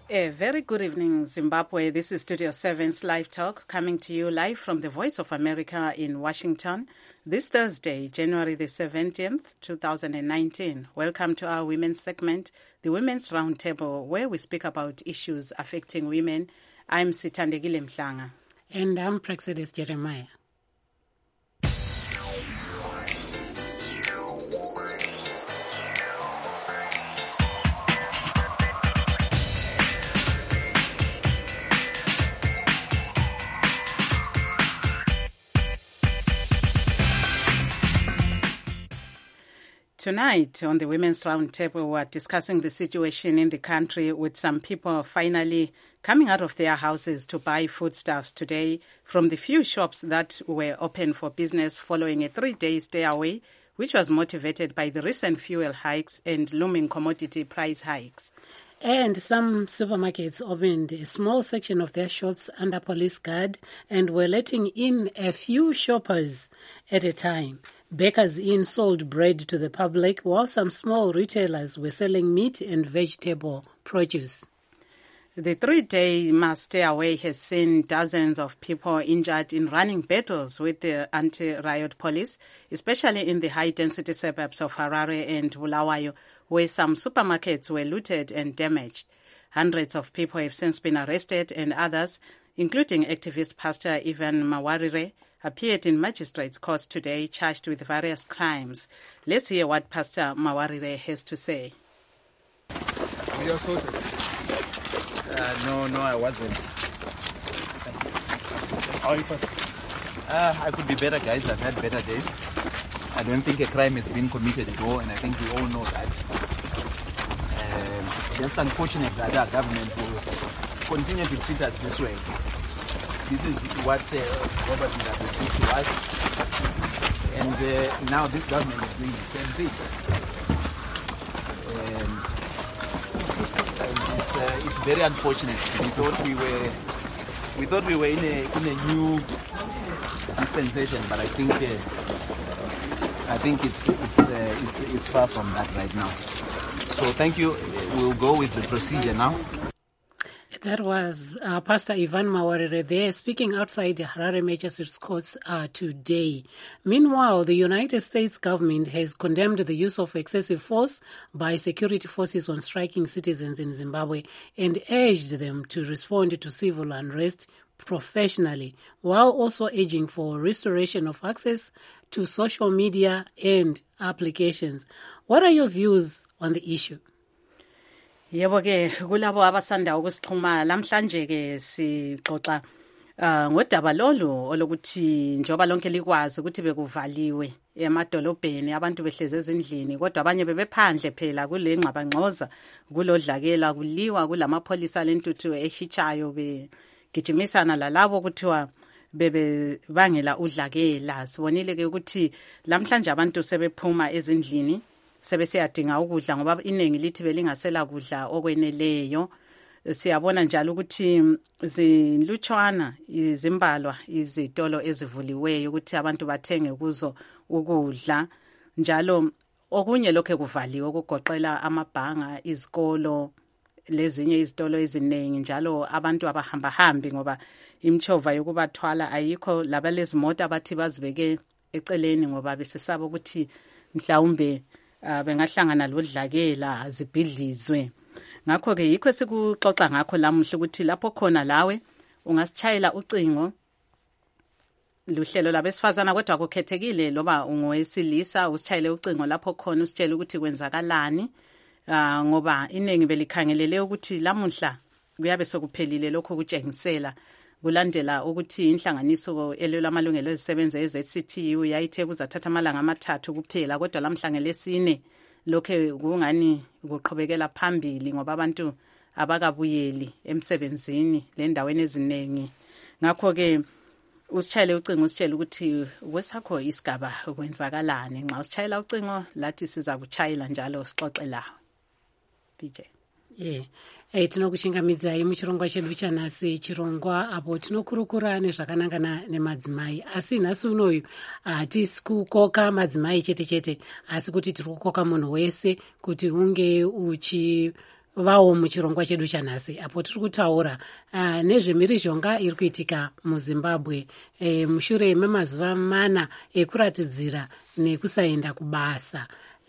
A very good evening, Zimbabwe. This is Studio 7's Live Talk, coming to you live from the Voice of America in Washington. This Thursday, January the 17th, 2019. Welcome to our women's segment, the Women's Roundtable, where we speak about issues affecting women. I'm Sithandegile Mhlanga. And I'm Praxedis Jeremiah. Tonight on the Women's Roundtable, we're discussing the situation in the country with some people finally coming out of their houses to buy foodstuffs today from the few shops that were open for business following a 3-day stay away, which was motivated by the recent fuel hikes and looming commodity price hikes. And some supermarkets opened a small section of their shops under police guard and were letting in a few shoppers at a time. Bakers Inn sold bread to the public, while some small retailers were selling meat and vegetable produce. The 3-day mass stay away has seen dozens of people injured in running battles with the anti-riot police, especially in the high-density suburbs of Harare and Bulawayo, where some supermarkets were looted and damaged. Hundreds of people have since been arrested, and others, including activist Pastor Ivan Mawarire, appeared in magistrates' court today charged with various crimes. Let's hear what Pastor Mawarire has to say. You assaulted? No, I wasn't. How are you, Pastor? I could be better, guys. I've had better days. I don't think a crime has been committed at all, and I think we all know that. It's just unfortunate that our government will continue to treat us this way. This is what Robert Mugabe did to us, and now this government is doing the same thing. It's very unfortunate. We thought we were in a new dispensation, but I think it's far from that right now. So thank you. We'll go with the procedure now. That was Pastor Ivan Mawarire there speaking outside the Harare Magistrates Courts today. Meanwhile, the United States government has condemned the use of excessive force by security forces on striking citizens in Zimbabwe and urged them to respond to civil unrest professionally, while also urging for restoration of access to social media and applications. What are your views on the issue? Yebo ke kulabo abasanda ukusixhuma lamhlanje ke sixoxa ngodaba lolu olokuthi njoba lonke likwazi ukuthi bekuvaliwe emadolobheni abantu behleze ezindlini kodwa abanye bebephandle phela kule ngxabangxoza kulodlakela kuliwa kulamapholisa lentuthu ehitshayo begijimisana lalabo kuthiwa bebe bangela udlakela. Sibonile ke ukuthi lamhlanje abantu sebephuma ezindlini sebesiyadinga ukudla ngoba iningi lithi belingasela kudla okweneleyo. Siyabona njalo ukuthi zinlutshwana izimbalwa izitolo ezivuliweyo ukuthi abantu bathenge kuzo ukudla, njalo okunye lokho kuvaliwe ukugoqela amabhanga, izikolo lezinye izitolo eziningi, njalo abantu abahamba hambi ngoba imchova yokubathwala ayikho, labalezimota bathi bazibeke eceleni ngoba besesaba ukuthi mhlawumbe bengahlangana lodlakela zibhidlizwe. Ngakho ke yikho sikuxoxa ngakho lamuhla ukuthi lapho khona lawe ungasitshayela ucingo luhlelo labesifazana kodwa kukhethekile loba ungowesilisa, usitshayele ucingo lapho khona usitshele ukuthi kwenzakalani, ngoba iningi belikhangelele ukuthi lamuhla kuyabe sokuphelile lokho kutshengisela kulandela ukuthi inhlanganiso elwela amalungelo ezisebenza eZCTU yayithe kuzathatha amalanga amathathu kuphela, kodwa lamhla ngelesine lokho kungani kuqhubekela phambili ngoba abantu abakabuyeli emsebenzini lendaweni eziningi. Ngakho ke usitshayele ucingo usitshele ukuthi wesakho isigaba kwenzakalani. Nxa usitshayela ucingo lathi siza kuchayela njalo sixoxe lawo. PJ. Tinokuchingamidzai muchirongwa chedu chanhasi, chirongwa apo tinokurukura nezvakananga nemadzimai. Asi nhasi unoyu hatisi kukoka madzimai chete chete, asi kuti tiri kukoka munhu wese kuti unge vawo muchirongwa chedu chanhasi apo tiri kutaura nezvemhirizhonga iri kuitika muzimbabwe mushure memazuva 4 ekuratidzira nekusaenda kubasa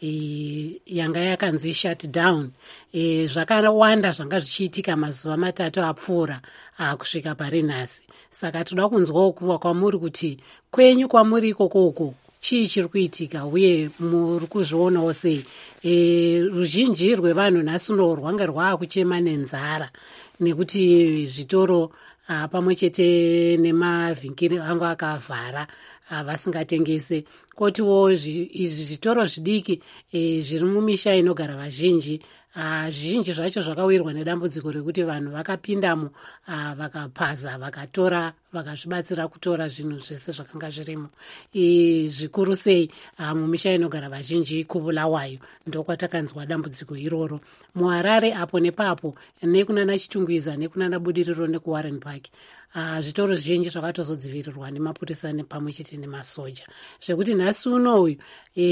yanga yakanzi shut down. Zvakawanda zvanga zvichiitika mazuva 3 apfuura kusvika pari nhasi. Saka toda kunzwawo kuva kwamuri kuti kwenyu kwamuri ikoko chii chiri kuitika uye muri kuzvionawo sei. Ruzhinji rwevanhu nhasi uno rwanga rwaakuchema nenzara nekuti zvitoro pamwe chete nemavhinkiri anga akavhara vasingatengese. Kotiwo izvi zvitoro zvidiki zviri mumisha inogara vazhinji zvizhinji zvacho zvakawirwa nedambudziko rekuti vanhu vakapindamo vakapaza vakatora vakazvibatsira kutora zvinhu zvese zvakanga zvirimo. Zvikuru sei mumisha inogara vazhinji kuBulawayo ndokwatakanzwa dambudziko iroro. muHarare apo nepapo nekunana Chitungwiza nekunana Budiriro nekuWarren Park zvitoro zvizhinji zvakatozodzivirirwa nemapurisa pamwe chete nemasoja, zvekuti nhasi uno uyu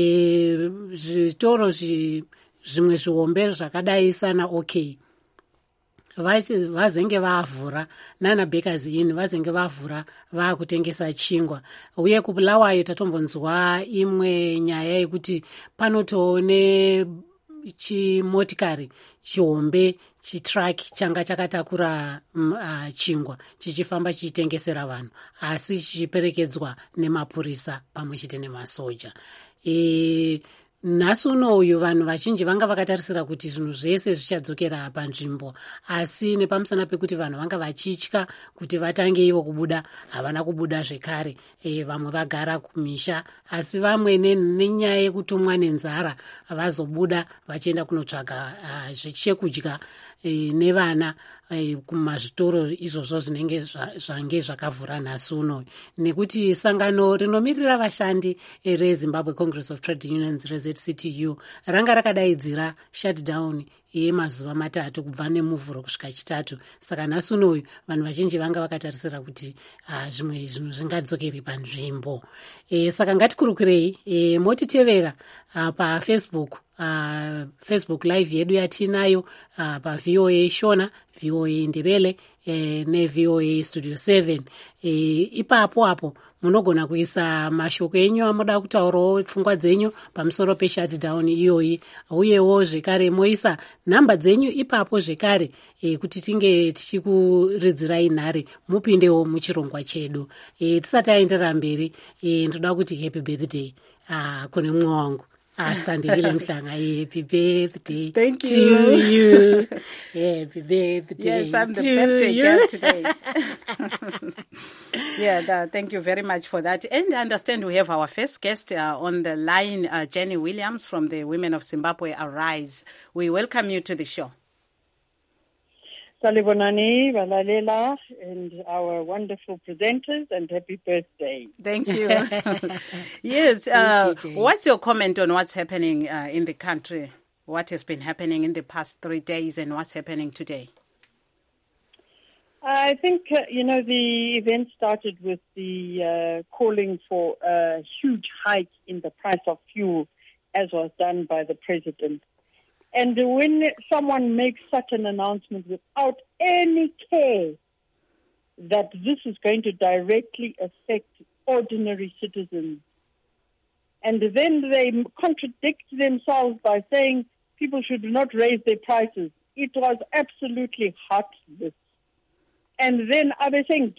zvitoro zvimwe zvihombe zvakadai sana OK vazenge vavhura nana Bakers Inn vazenge vavhura vaakutengesa chingwa. Uye kuBulawayo tatombonzwa imwe nyaya yekuti panotoone chimotikari chihombe chitraki changa chakatakura chingwa chichifamba chichitengesera vanhu asi chichiperekedzwa nemapurisa pamwe chete nemasoja. Nhasi uno uyu vanhu vazhinji vanga vakatarisira kuti zvinhu zvese zvichadzokera panzvimbo, asi nepamusana pekuti vanhu vanga vachitya kuti vatange ivo kubuda havana kubuda zvekare. Vamwe vagara kumisha asi vamwe nenyaya yekutumwa nenzara vazobuda vachienda kunotsvaga zvechekudya nevana kumazvitoro izvozvo zvinenge zvange zvakavhura nhasi uno. Nekuti sangano rinomirira vashandi reZimbabwe Congress of Trade Unions reZCTU ranga rakadaidzira shutdown yemazuva 3 kubva nemuvhuro kusvika chitatu. Saka nhasi uno uyu vanhu vazhinji vanga vakatarisira kuti zvimwe zvinhu zvingadzokere panzvimbo. Saka ngatikurukurei motitevera paFacebook Facebook live yedu yatinayo paVOA Shona, VOA Ndebele neVOA Studio 7. Ipapo apo munogona kuisa mashoko enyu amoda kutaurawo pfungwa dzenyu pamusoro peshutdown iyoyi, uyewo zvekare moisa nhamba dzenyu ipapo zvekare kuti tinge tichikuridzirai nhare mupindewo muchirongwa chedu. Tisati aenderera mberi ndoda kuti happy birthday kune mumwe wangu Standile Mhlanga. Happy birthday. Thank to you. Happy birthday. Yes, I'm the birthday girl today. Thank you very much for that. And I understand we have our first guest on the line, Jenny Williams from the Women of Zimbabwe Arise. We welcome you to the show. Salibonani, Valalela, and our wonderful presenters, and happy birthday. Thank you. Yes, what's your comment on what's happening in the country? What has been happening in the past 3 days and what's happening today? I think, the event started with the calling for a huge hike in the price of fuel, as was done by the president. And when someone makes such an announcement without any care that this is going to directly affect ordinary citizens, and then they contradict themselves by saying people should not raise their prices, it was absolutely heartless. And then they saying,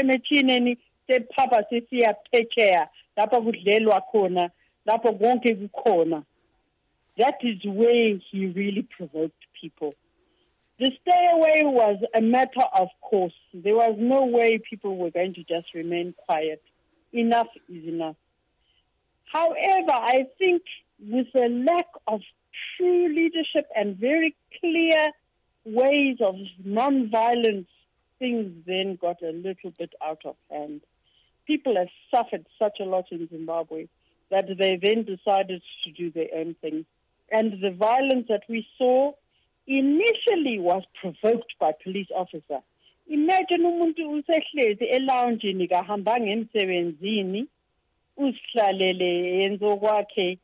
that is where he really provoked people. The stay away was a matter of course. There was no way people were going to just remain quiet. Enough is enough. However, I think with a lack of true leadership and very clear ways of non-violence, things then got a little bit out of hand. People have suffered such a lot in Zimbabwe that they then decided to do their own thing. And the violence that we saw initially was provoked by police officer. Imagine umuntu usehlezi eloungeini kahamba ngemsebenzini usihlalele yenzo kwakhe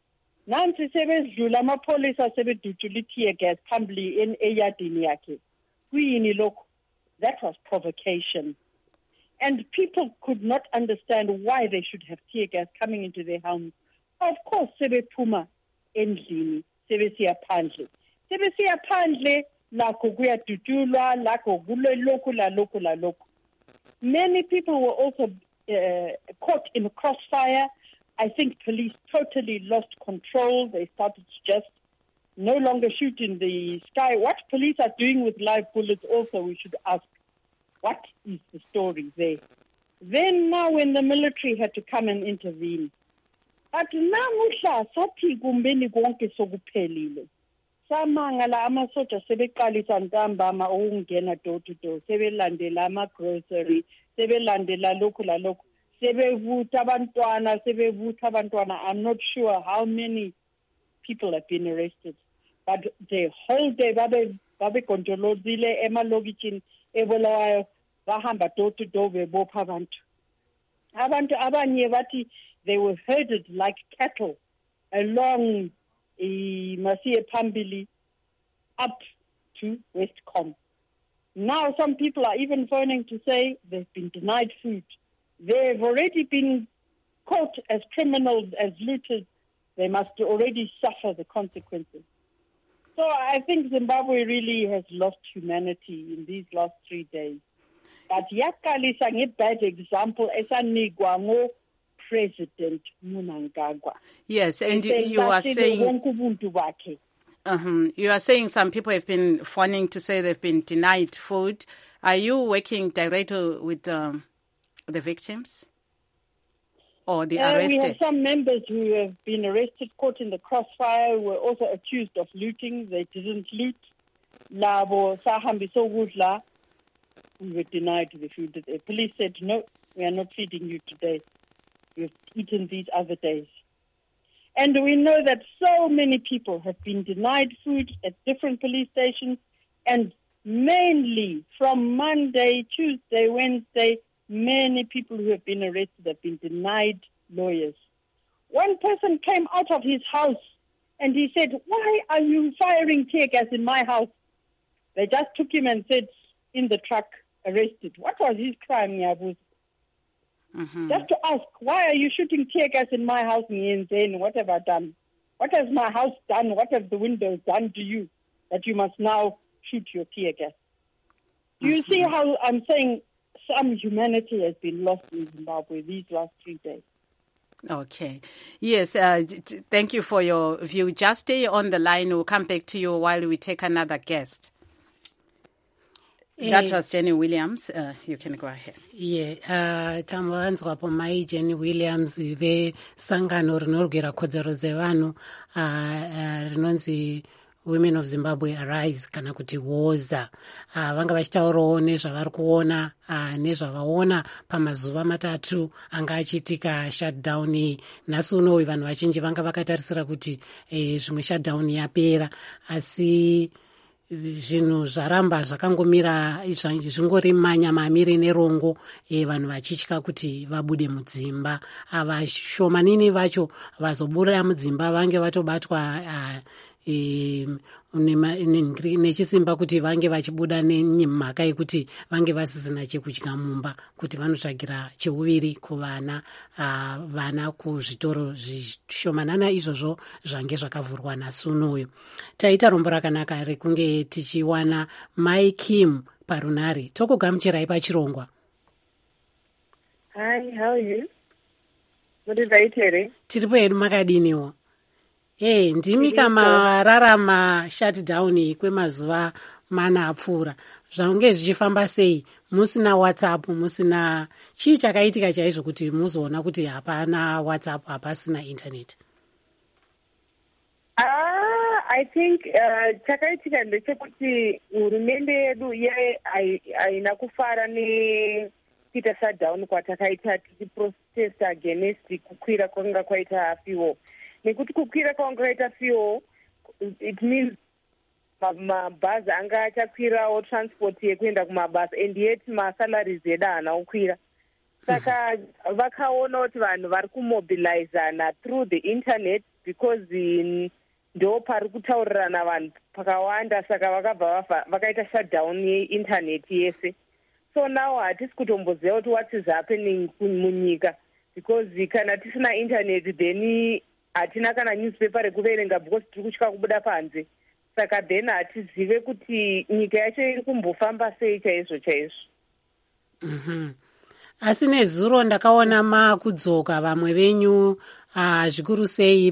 nansi sebedlula amapolisa sebedutshula i-tear gas phambili eyadini yakhe. Kuyini lokho? That was provocation. And people could not understand why they should have tear gas coming into their homes. Of course, sebephuma endlini, sebesiya phandle. Sebesiya phandle, lakho kuyadutshulwa, lakho kulelokhu lalokhu. Many people were also caught in a crossfire. I think police totally lost control. They started to just no longer shoot in the sky. What police are doing with live bullets also, we should ask. What is the story there? Then now when the military had to come and intervene. But namuhla sathi kumbeni konke sokuphelile. Samangala amasoja sebeqalisa ntambama ukungena door to door. Sebelandela ama-grocery, sebelandela lokhu lalokhu. Sebevutha abantwana. I'm not sure how many people have been arrested. But the whole day babe kontrolozile emalokitshini ebolawayo bahamba door to door bebopha abantu. Abantu abanye bathi they were herded like cattle along Masiye Phambili up to Westcom. Now some people are even phoning to say they've been denied food. They've already been caught as criminals, as looters. They must already suffer the consequences. So I think Zimbabwe really has lost humanity in these last 3 days. But yakalisa nge-bad example esanikwa ngo-President Mnangagwa. Yes, and you are saying... You are saying some people have been phoning to say they've been denied food. Are you working directly with the victims or the arrested? We have some members who have been arrested, caught in the crossfire, were also accused of looting. They didn't loot. Labo sahambiso gudla. We were denied the food. The police said, no, we are not feeding you today. You've eaten these other days. And we know that so many people have been denied food at different police stations, and mainly from Monday, Tuesday, Wednesday, many people who have been arrested have been denied lawyers. One person came out of his house and he said, why are you firing tear gas in my house? They just took him and said, in the truck, arrested. What was his crime, Nyabuzi? Just to ask, why are you shooting tear gas in my house, Nyenzen? What have I done? What has my house done? What have the windows done to you that you must now shoot your tear gas? Do you see how I'm saying some humanity has been lost in Zimbabwe these last 3 days? Okay. Yes, thank you for your view. Just stay on the line. We'll come back to you while we take another guest. That was Jenny Williams. You can go ahead. Yeah, tamuvanzwapo mai Jenny Williams vesangano rinorwira kodzero dzevanhu rinonzi Women of Zimbabwe Arise kana kuti Woza. Vanga vachitaurawo nezvavari kuona nezvavaona pamazuva matatu anga achiitika shutdown. Nhasi unowi vanhu vazhinji vanga vakatarisira kuti zvimwe shutdown yapera, asi zvinhu zvaramba zvakangomira zvingori manyamamiri nerongo, vanhu vachitya kuti vabude mudzimba. Vashomanini vacho vazobuda mudzimba vange vatobatwa nechisimba kuti vange vachibuda nemhaka yekuti vange vasisina chekudya mumba, kuti vanotsvagira cheuviri kuvana vana kuzvitoro zvishomanana izvozvo zvange zvakavhurwa nhasi unoyu. Taita rombo rakanaka rekunge tichiwana Mai Kim parunare. Tokugamuchirai pachirongwa. Hi, how are you? Muri vaitore? Tiripo hedu makadiniwo. Ndimi kamararama shutdown kwemazuva mana apfuura. Zvange zvichifamba sei? Musina WhatsApp, musina chii chakaitika chaizvo kuti muzoona kuti hapana WhatsApp, hapasina internet? I think chakaitika ndechekuti hurumende yedu haina kufara nekuita shutdown kwatakaita tichiprotest against kukwira kwanga kwaita fuel. Nekuti kukwira kwanga kwaita fuel, it means mabhazi anga achakwirawo transport yekuenda kumabasa, and yet masalaries edu haana kukwira. Saka vakaona kuti vanhu vari kumobilizana through the internet because ndo pari kutaurirana vanhu pakawanda, saka vakabva vakaita shutdown yeinternet yese. So now hatisi kutomboziva kuti what is happening munyika, because kana tisina internet then hatina kana newspaper rekuverenga because tiri kutya kubuda panze. Saka then hatizive kuti nyika yacho iri kumbofamba sei chaizvo chaizvo. Asi nezuro ndakaona makudzoka vamwe venyu zvikuru sei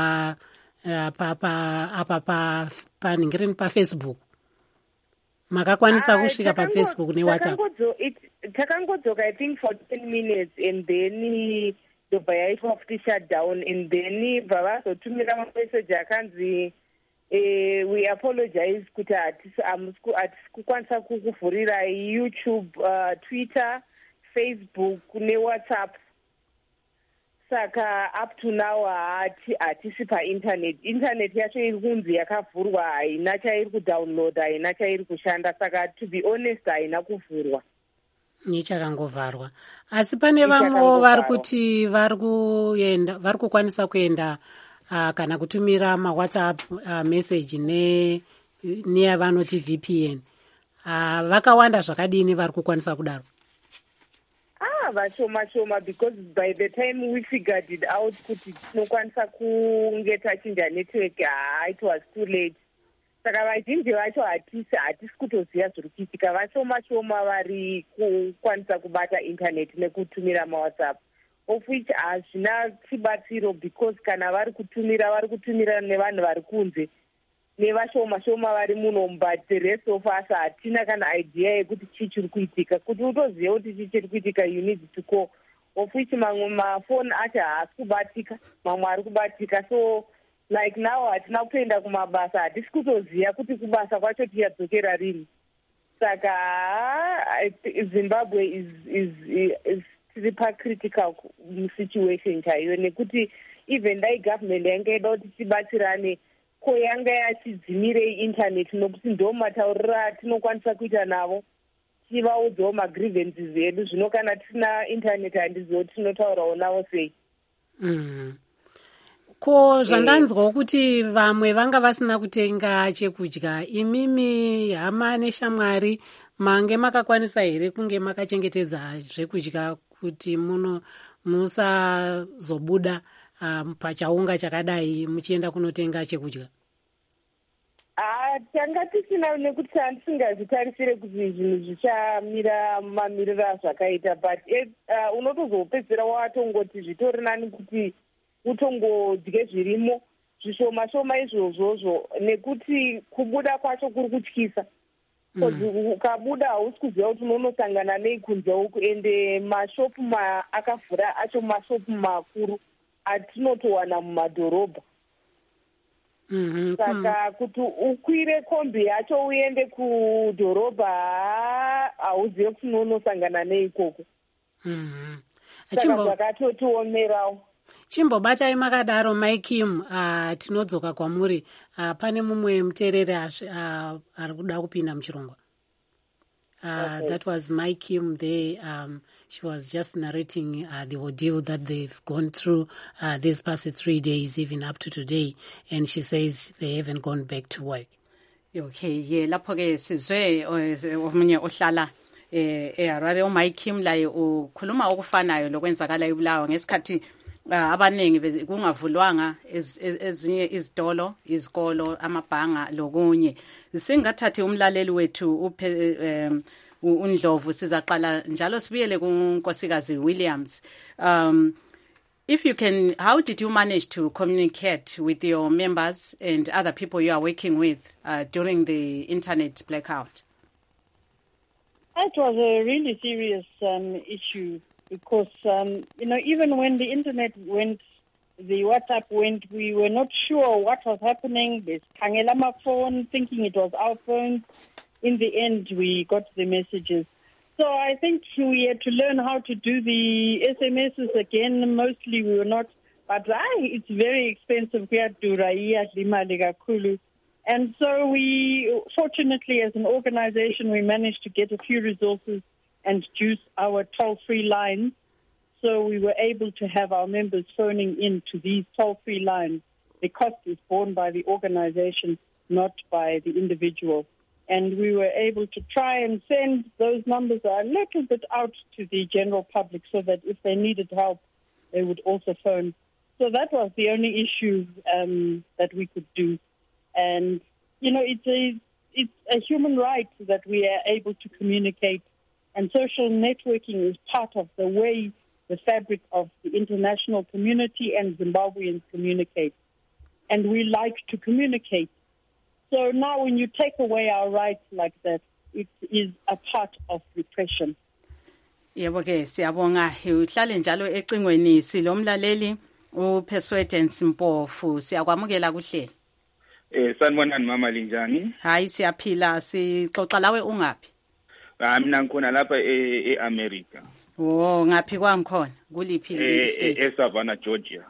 paFacebook. Makakwanisa kusvika paFacebook neWhatsApp. Takangodzoka I think for 10 minutes and then ndobva yaitwa futi shutdown, and then vavazotumira mamessage akanzi we apologize kuti hatisi kukwanisa kukuvhurira YouTube, Twitter, Facebook neWhatsApp. Saka up to now hatisi painternet. Internet yacho iri kunzi yakavhurwa, haina chairi kudownloada, haina chairi kushanda. Saka to be honest haina kuvhurwa. Nichakangovharwa. Asi pane vamwe vari kuti vari kukwanisa kuenda kana kutumira maWhatsApp message neyavanoti VPN. Vakawanda zvakadini vari kukwanisa kudaro? Vashoma, because by the time we figured it out kuti tinokwanisa kunge tachinja network, it was too late. Saka vazhinji vacho hatisi kutoziva zviri kuitika. Vashoma vari kukwanisa kubata internet nekutumira maWhatsApp, of which hazvina chibatsiro, because kana vari kutumira nevanhu vari kunze nevashoma vari muno, but the rest of us hatina kana idea yekuti chii chiri kuitika. Kuti utoziva kuti chii chiri kuitika, you need to call, of which mamwe mafoni acho haasi kubatika, mamwe ari kubatika. So like now hatina kutoenda kumabasa, hatisi kutoziva kuti kubasa kwacho tichadzokera rini. Saka Zimbabwe is tiri pacritical situation chaiyo, nekuti even dai government yanga ida kuti tibatsirane ko yanga yachidzimirei internet, nokuti ndo matauriro atinokwanisa kuita navo, tivaudzawo magrievances edu. Zvino kana tisina internet handizivo tinotaurawo navo sei. Ko zvandanzwawo kuti vamwe vanga vasina kutenga chekudya, imimi hama neshamwari mange makakwanisa here kunge makachengetedza zvekudya kuti musazobuda pachaunga chakadai muchienda kunotenga chekudya? Tanga tisina, nekuti tisingazvitarisire kuti zvinhu zvichamira mamiriro azvakaita, but unotozopedzera watongoti zvitori nani kuti utongodye zvirimo zvishoma izvozvozvo, nekuti kubuda kwacho kuri kutyisa. Ukabuda hausi kuziva kuti unonosangana nei kunze uku, ende mashopu akavhura acho mashopu makuru atinotowana mumadhorobha. Saka kuti ukwire kombi yacho uende kudhorobha hauzive kuti unonosangana nei ikoko. Saka zvakatotiomerawo. Chimbobatai makadaro Maikim, tinodzoka kwamuri. Pane mumwe muteereri ari kuda kupinda muchirongwa. That was Maikim there. She was just narrating the ordeal that they've gone through these past 3 days, even up to today, and she says they haven't gone back to work. Okay, lapho ke sizwe omunye ohlala eHarare uMaikim laye ukhuluma okufanayo lokwenzakala eBulawayo ngesikhathi abaningi kungavulwanga ezinye izitolo, izikolo, amabhanga lokunye. Singathathi umlaleli wethu uNdlovu sizaqala njalo sibuyele kuNkosikazi Williams. If you can, how did you manage to communicate with your members and other people you are working with during the internet blackout? It was a really serious issue because, even when the internet went, the WhatsApp went, we were not sure what was happening. There's Kangelama phone, thinking it was our phone. In the end, we got the messages. So I think we had to learn how to do the SMSs again. Mostly we were not, but it's very expensive. And so we, fortunately, as an organization, we managed to get a few resources and juice our toll-free lines. So we were able to have our members phoning in to these toll-free lines the cost is borne by the organization, not by the individual. And we were able to try and send those numbers a little bit out to the general public so that if they needed help, they would also phone. So that was the only issue that we could do. And, you know, it's a human right that we are able to communicate. And social networking is part of the way the fabric of the international community and Zimbabweans communicate. And we like to communicate. So now when you take away our rights like that, it is a part of repression. Yebo ke siyabonga uhlale njalo ecingweni silomlaleli uPersuadence Mpofu siyakwamukela kuhlelo. Sanibonani mama linjani? Hayi siyaphila sixoxa lawe ungapi? Mina ngikhona lapha eAmerica. Oh ngaphi kwangikhona kuliphi state? eSavannah Georgia.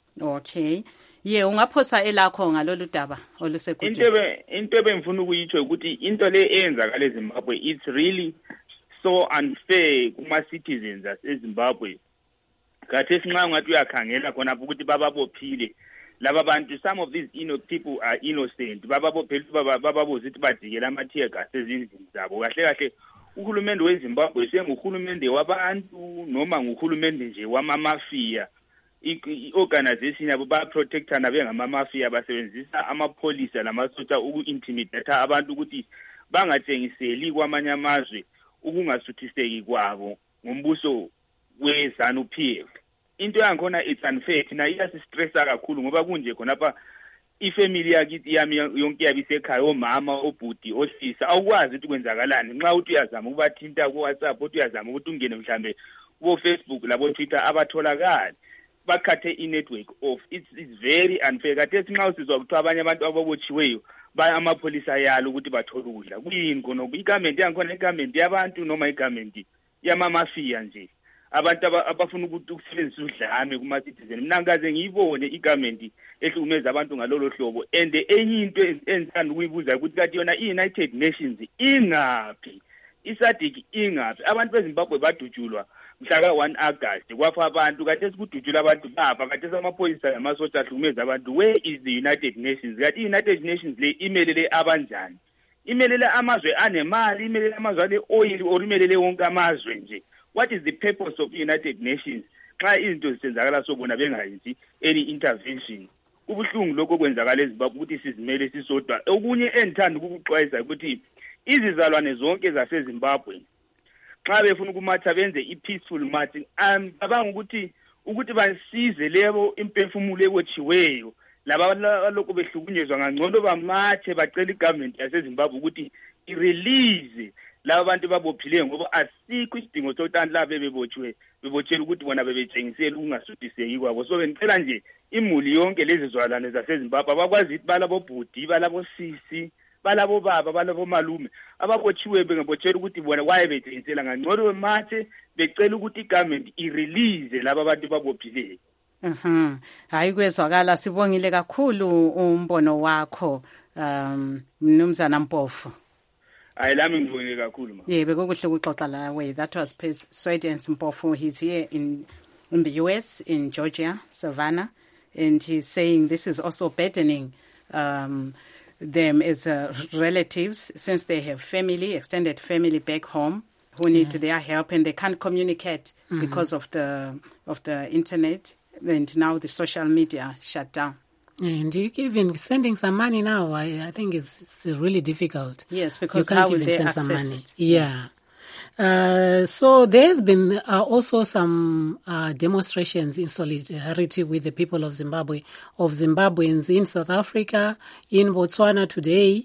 Okay. Ye ungaphosa elakho ngalolu daba olusekudeni. Into ebengifuna ukuyitsho ukuthi into le eyenzakala eZimbabwe it's really so unfair kuma citizens eZimbabwe. Khathesi nxa ungathi uyakhangela khona ukuthi bababophile laba bantu, some of these people are innocent, bababophile bababuza ukuthi badikela ama-tear gas ezindlini zabo. Kahle kahle uhulumende weZimbabwe senguhulumende wabantu noma nguhulumende nje wamamafia. I-organization yabo bayaprotectana bengamamafia, basebenzisa amapholisa lamasotsha uku-intimidate abantu ukuthi bangatshengiseli kwamanye amazwe ukungasuthiseki kwabo ngombuso we-ZANU-PF. Into yankhona it's unfair, thina iyasistressa kakhulu ngoba kunje khonapha ifamily yakithi yami yonke yabisekhaya, omama, obhuti, osisa, awukwazi ukuthi kwenzakalani nxa uthi uyazama ukubathinta ku-WhatsApp, uthi uyazama ukuthi ungene mhlambe ku-Facebook labo-Twitter abatholakali. Bakhathe i-network off. It's very unfair. Kathesi nxa usizwa kuthiwa abanye abantu ababotshiweyo baya amapholisa yalo ukuthi bathole ukudla. Kuyini khonokho? Igamenti yankhona igamenti yabantu noma igamenti yamamafia nje? Abantu abafuna ukusebenzisa udlame kuma-citizen. Mina ngikaze ngiyibone igamenti ehlukumeza abantu ngalolo hlobo. And enye into engithanda ukuyibuza ukuthi kathi yona i-United Nations ingaphi? I-SADC ingaphi? Abantu beZimbabwe badutshulwa mhlaka 1 August kwafa abantu, kathesi kudutshula abantu bafa, kathesi amaphoyisa namasotsha ahlukumeza abantu. Where is the United Nations? Kathi i-United Nations le imelele abanjani? Imelele amazwe anemali, imelele amazwe ane-oil, or imelele wonke amazwe nje? What is the purpose of the United Nations? Xa izinto zisenzakala sobona bengayenzi any intervention. Ubuhlungu lokho kwenzakala eZimbabwe ukuthi sizimele sisodwa. Okunye endithanda ukukuxwayisa ukuthi izizalwane zonke zaseZimbabwe xa befuna ukumatha benze i-peaceful marching. Cabanga ukuthi basize lebo imphefumulo ebotshiweyo laba lokho behlukunyezwa ngangcono bamathe bacela igovernment yaseZimbabwe ukuthi i-release laba bantu babophileyo ngoba asikho isidingo sokuthi laba bebotshela ukuthi bona bebetshengisela ukungasuthiseki kwabo. So bengicela nje imuli yonke lezi zwalane zaseZimbabwe abakwazi ukuthi balabobhudi, balabosisi, balabo baba, balabo malume ababotshiwe bengabotshela ukuthi bona waye betshengisela ngangcono bemathe becela ukuthi igovernment i-release laba bantu babophileyo. Hayi kwezwakala, sibongile kakhulu umbono wakho Mnumzana Mpofu. Hayi lami ngibongile kakhulu ma. Yeah, bekukuhle ukuxoxa lawe. That was Persuadence Mpofu. He's here in the US, in Georgia, Savannah, and he's saying this is also burdening them as relatives, since they have family, extended family back home who need their help, and they can't communicate because of the internet, and now the social media shut down. And you even sending some money now, I think it's really difficult. Yes, because you can't how will even they send access some money. it? Yeah. So there's been also some demonstrations in solidarity with the people of Zimbabwe, of Zimbabweans in South Africa, in Botswana today,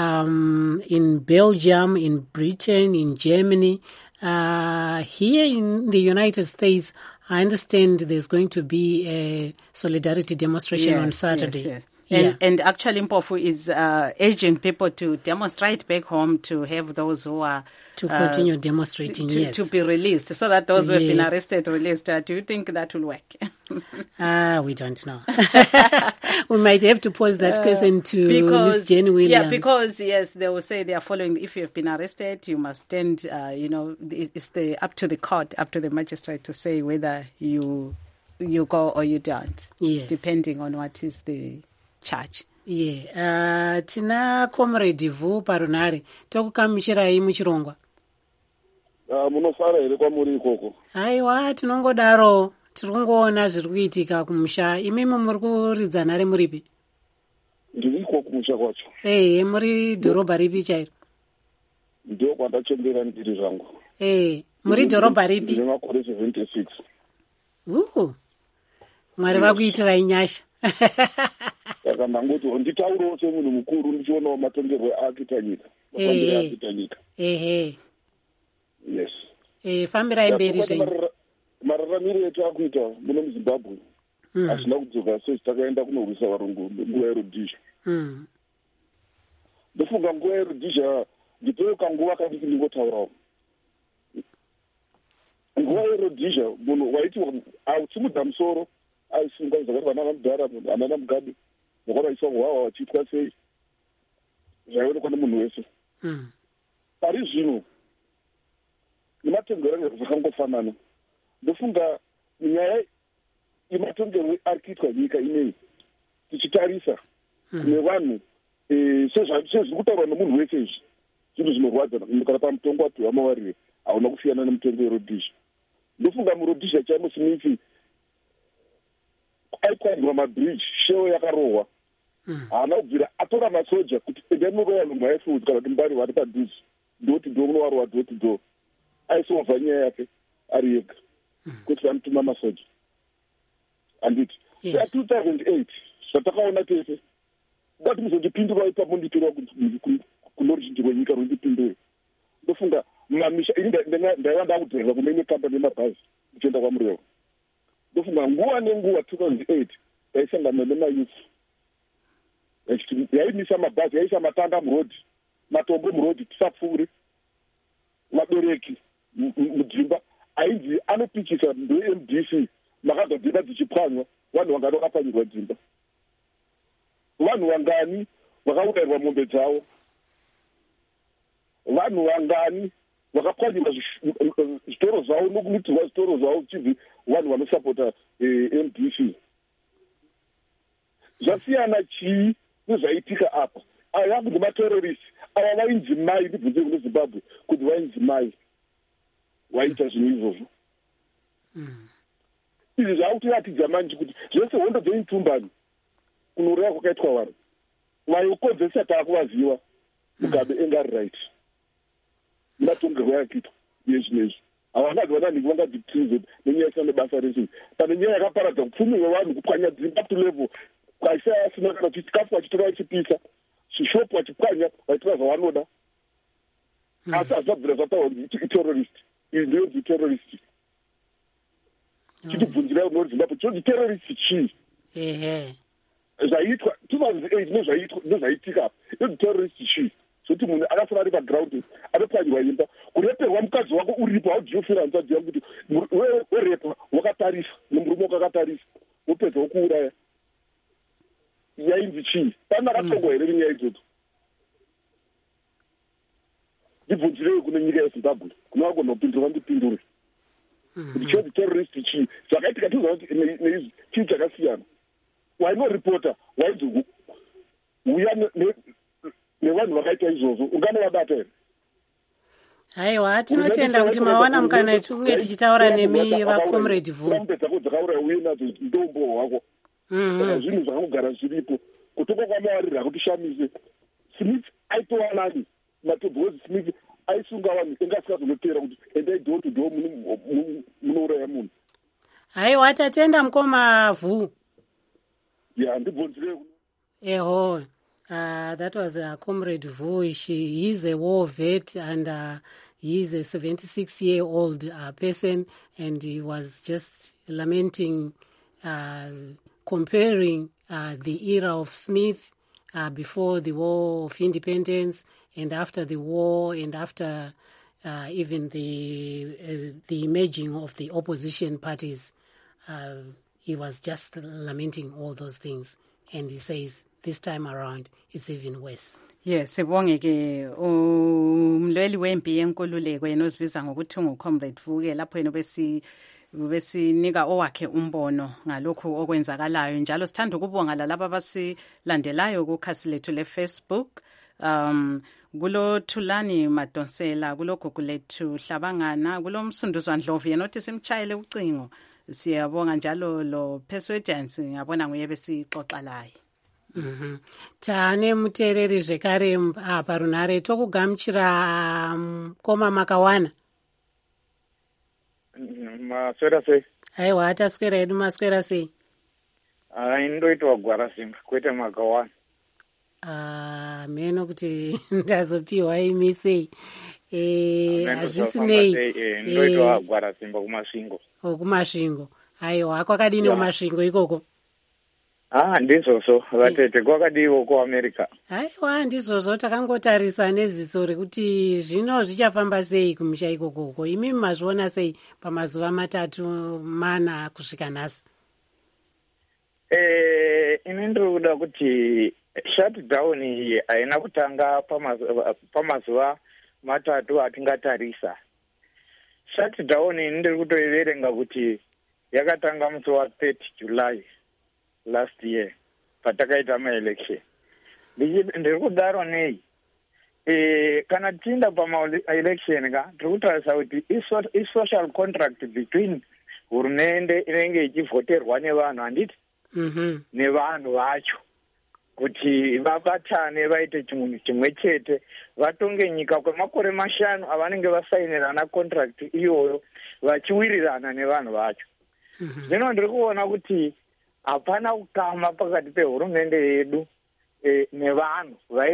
in Belgium, in Britain, in Germany. Here in the United States, I understand there's going to be a solidarity demonstration on Saturday. Yes. And actually Mpofu is urging people to demonstrate back home, to have those who are to continue demonstrating, to be released, so that those who have been arrested released. Do you think that will work? We don't know. We might have to pose that question to Ms. Jenny Williams. Yeah, because they will say they are following. If you have been arrested, you must stand. It's up to the court, up to the magistrate to say whether you go or you don't. Yes, depending on what is the charge. Yeah, tina comrade Vu parunare tokukamuchirai muchirongwa. Munofara here kwamuri ikoko? Haiwa, tinongodaro tiri kungoona zviri kuitika kumusha. Imimi muri kuridza nhare muripi? Ndiri iko kumusha kwacho. Muri dhorobha ripi chairo? Ndio kwandachembera ndiri zvangu. Muri dhorobha ripi? Ndine makore 76. Mwari vakuitirai nyasha. Saka ndangoti nditaurawo semunhu mukuru ndichionawo matongerwo aakita nyika. Mafambiro aakita nyika. Yes. Fambirai mberi zvenyu. Mararamiro etu akuita muno muZimbabwe hazvina kudzoka sezitakaenda kunorwisa varungu nguva yerodhizha. Ndofunga nguva yerodhizha ndipewo kanguva kadiki ndingotaurawo. Nguva yerodhizha munhu waiti simudza musoro aisunga zvakati vanana mudhara anana mugabe vakavaiswa hwawa vachiitwa sei zvaionekwa nemunhu wese. Pari zvino nematongerwo zvakangofanana. Ndofunga nyaya yematongerwo ari kuitwa nyika ineyi tichitarisa kune vanhu sezviri kutaurwa nemunhu wese izvi zvinhu zvinorwadza kana pamutongo wapiwa mawarire hauna kusiyana nemutongo werodhizha. Ndofunga murodhizha chaimo Smith aikwanirwa mabridge shewo yakarohwa haana kubvira atora masoja kuti endai murowa nomaifood kana kuti mbari vari padhuze ndoti ndo munowarowa doti do aisolva nyaya yake ari yega kuti vanotuma masoja handiti. 2008 zvatakaona tese dati muzondipindura ipapo nditorwa kunoruzhinji rwenyika rundipindure. Ndofunga mamisha ndaiva ndakudhireva kumene kambani yemabhazi ndichienda kwamurevo. Ndofunga nguva nenguva 2008 yaisangana nemayuth yaimisa mabhazi yaisa matanda murodhi matombo murodhi tisapfuure vabereki mudzimba ainzi anopikisa ndoMDC makabva dzimba dzichipwanywa vanhu vangani vakapwanyirwa dzimba vanhu vangani vakaurayirwa mombe dzavo vanhu vangani vakapwanyirwa zvitoro zvavo nokumitirwa zvitoro zvavo chibvi vanhu vanosapota MDC. Zvasiyana chii nezvaitika apa. Ava kuti materrorist ava vainzi mai ndibvunze kuno Zimbabwe kuti vainzi mai waita zvinhu izvozvo. Izvi zvaakutoratidza manje kuti zvese hondo dzeitumbani kunoreva kwakaitwa vanhu vaiokonzesa taakuvaziva Mugabe engari right matongerwo yakiitwa nezvinezvi havangadi vananhingi vangadictize nenyaya isina nebasa rese pane nyaya yakaparadza kupfumi wevanhu kupwanya dzimba to level kwaisa asina kana kuti chikafu vachitora vachipisa zvishopu vachipwanya vachitora zvavanoda asi hazvabvira zvataura kuti iterrorist izvi ndiyonzi terrorist chitibvunzirai unori Zimbabwe chonzi terrorist chii zvaitwa 2008 nezvaitika apa yonzi terrorist chii zvokuti munhu akasara ari paground anopwanyirwa imba kureperwa mukadzi wako uripo haujofira hanzvadzi yangu kuti werepa wakatarisa nemurume wakakatarisa wopedza wokuuraya yainzi chii pana akatongwa here nenyaya idzodzo ndibvunzirei kune nyika yeZimbabwe kuna vagona kupindura ndipindure kuti chonzi terrorist chii zvakaitika tizoa kuti neizvi chii chakasiyana wainoripota wainzi uya nevanhu vakaita izvozvo unganovabata here. Haiwa, tinotenda kuti mawana mukana tunge tichitaura nemi vacomrade Vu. Rambe dzako dzakauraya uye nadzo ndombo wako. Saka zvinhu zvakagara zviripo. Kutoka kwamawarira kuti shamise. Smith aitowa nani? Matobhozi Smith aisunga vanhu engasikazonotera kuti endai door to door munouraya munhu. Haiwa, tatenda mukoma Vu. Yeah, ndibvunzire. Eho. That was Comrade Vu. He is a war vet and he is a 76-year-old person, and he was just lamenting, comparing the era of Smith before the War of Independence and after the war and after even the emerging of the opposition parties. He was just lamenting all those things, and he says, this time around, it's even worse. Yes, sibonge ke umlweli wempi yenkululeko yena ozibiza ngokuthi unguComrade Vu ke lapho yena besinika owakhe umbono ngalokhu okwenzakalayo. Njalo sithanda ukubonga lalabo abasilandelayo kukhasi lethu le-Facebook. Kulo Thulani Madonsela, kulo Gugulethu Hlabangana, kulo Msunduzwa Ndlovu yena othi simchayele ucingo. Siyabonga njalo lo Persuadance ngiyabona nguye besixoxa laye. Tane mutereri zvekare parunhare tokugamuchira Mukoma Makawana. Maswera sei? Aiwa taswera hedu, maswera sei? Ndoitwa Gwarasimba kwete Makawana. Meno kuti ndazopiwa imi sei? Hazvisinei. Ndoitwa Gwarasimba kumasvingo. Kumasvingo. Aiwa kwakadini kumasvingo ikoko? Ndizvozvo vatete, kwakadiwo kuAmerica. Aiwa ndizvozvo takangotarisa neziso rekuti zvino zvichafamba sei kumusha ikokoko. Imi mazviona sei pamazuva 3-4 kusvika nhasi? Ini ndiri kuda kuti shutdown iyi haina kutanga pamazuva 3 atingatarisa. Shutdown iyi ndiri kutoiverenga kuti yakatanga musi wa30 July last year patakaita maelection. Ndiri kudaro nei? Kana tienda pamaelection tiri kutarisa kuti i-social contract between hurumende inenge ichivhoterwa nevanhu, handiti? Nevanhu vacho kuti vabatane vaite chinhu chimwe chete, vatonge nyika kwemakore 5 avanenge vasainirana contract iyoyo vachiwirirana nevanhu vacho. Zvino ndiri kuona kuti hapana ukama pakati pehurumende yedu nevanhu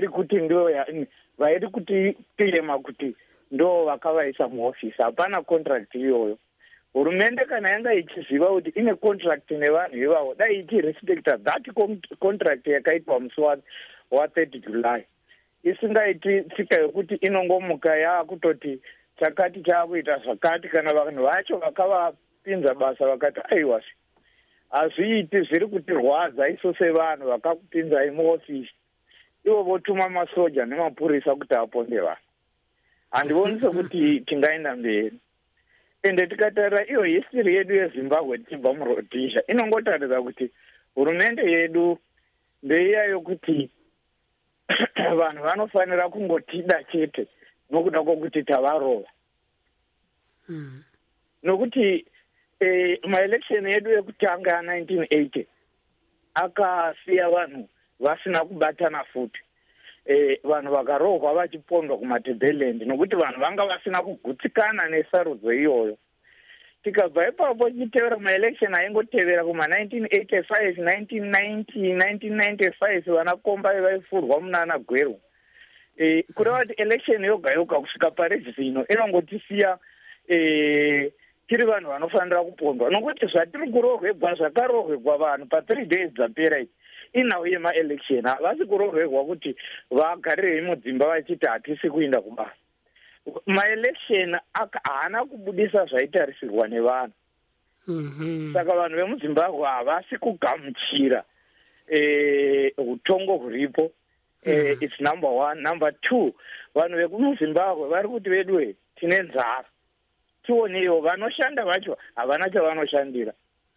vairi kuti tirema kuti ndo vakavaisa muofisi. Hapana contract iyoyo. Hurumende kana yanga ichiziva kuti ine contract nevanhu ivavo, dai ichirespecta that contract yakaitwa musi wa30 July. Isingaiti tsika yokuti inongomuka yaakutoti chakati chaakuita zvakati, kana vanhu vacho vakavapinza basa vakati aiwasi hazviiti, zviri kutirwadza isu sevanhu vakakupinzai muofisi. Ivo votuma masoja nemapurisa kuti aponde vanhu. Handioni sekuti tingaenda mberi. Ende tikatarira iyo history yedu yeZimbabwe tichibva muRhodesia inongotaridza kuti hurumende yedu ndeiya yokuti vanhu vanofanira kungotida chete nokuda kwokuti tavarova. Nokuti maelection yedu ekutanga ya1980 akasiya vanhu vasina kubatana futi. Vanhu vakarohwa vachipondwa kumatebheland nokuti vanhu vanga vasina kugutsikana nesarudzo iyoyo. Tikabva ipapo tichitevera maelection aingotevera kuma1985, 1990, 1995 vanakomba vaifurwa munana Gweru. Kureva kuti election yoga yoga kusvika pari zvino inongotisiya tiri vanhu vanofanira kupondwa, nokuti zvatiri kurohwegwa zvakarohwegwa vanhu pa3 days dzapera idzi inhau yemaelection. Havasi kurohwegwa kuti vagarirei mudzimba vachiti hatisi kuenda kubasa. Maelection haana kubudisa zvaitarisirwa nevanhu. Saka vanhu vemuZimbabwe havasi kugamuchira utongo huripo. It's number 1. Number 2, vanhu vekumuZimbabwe vari kuti vedwe tine nzara. Tionewo vanoshanda vacho havana chavanoshandira.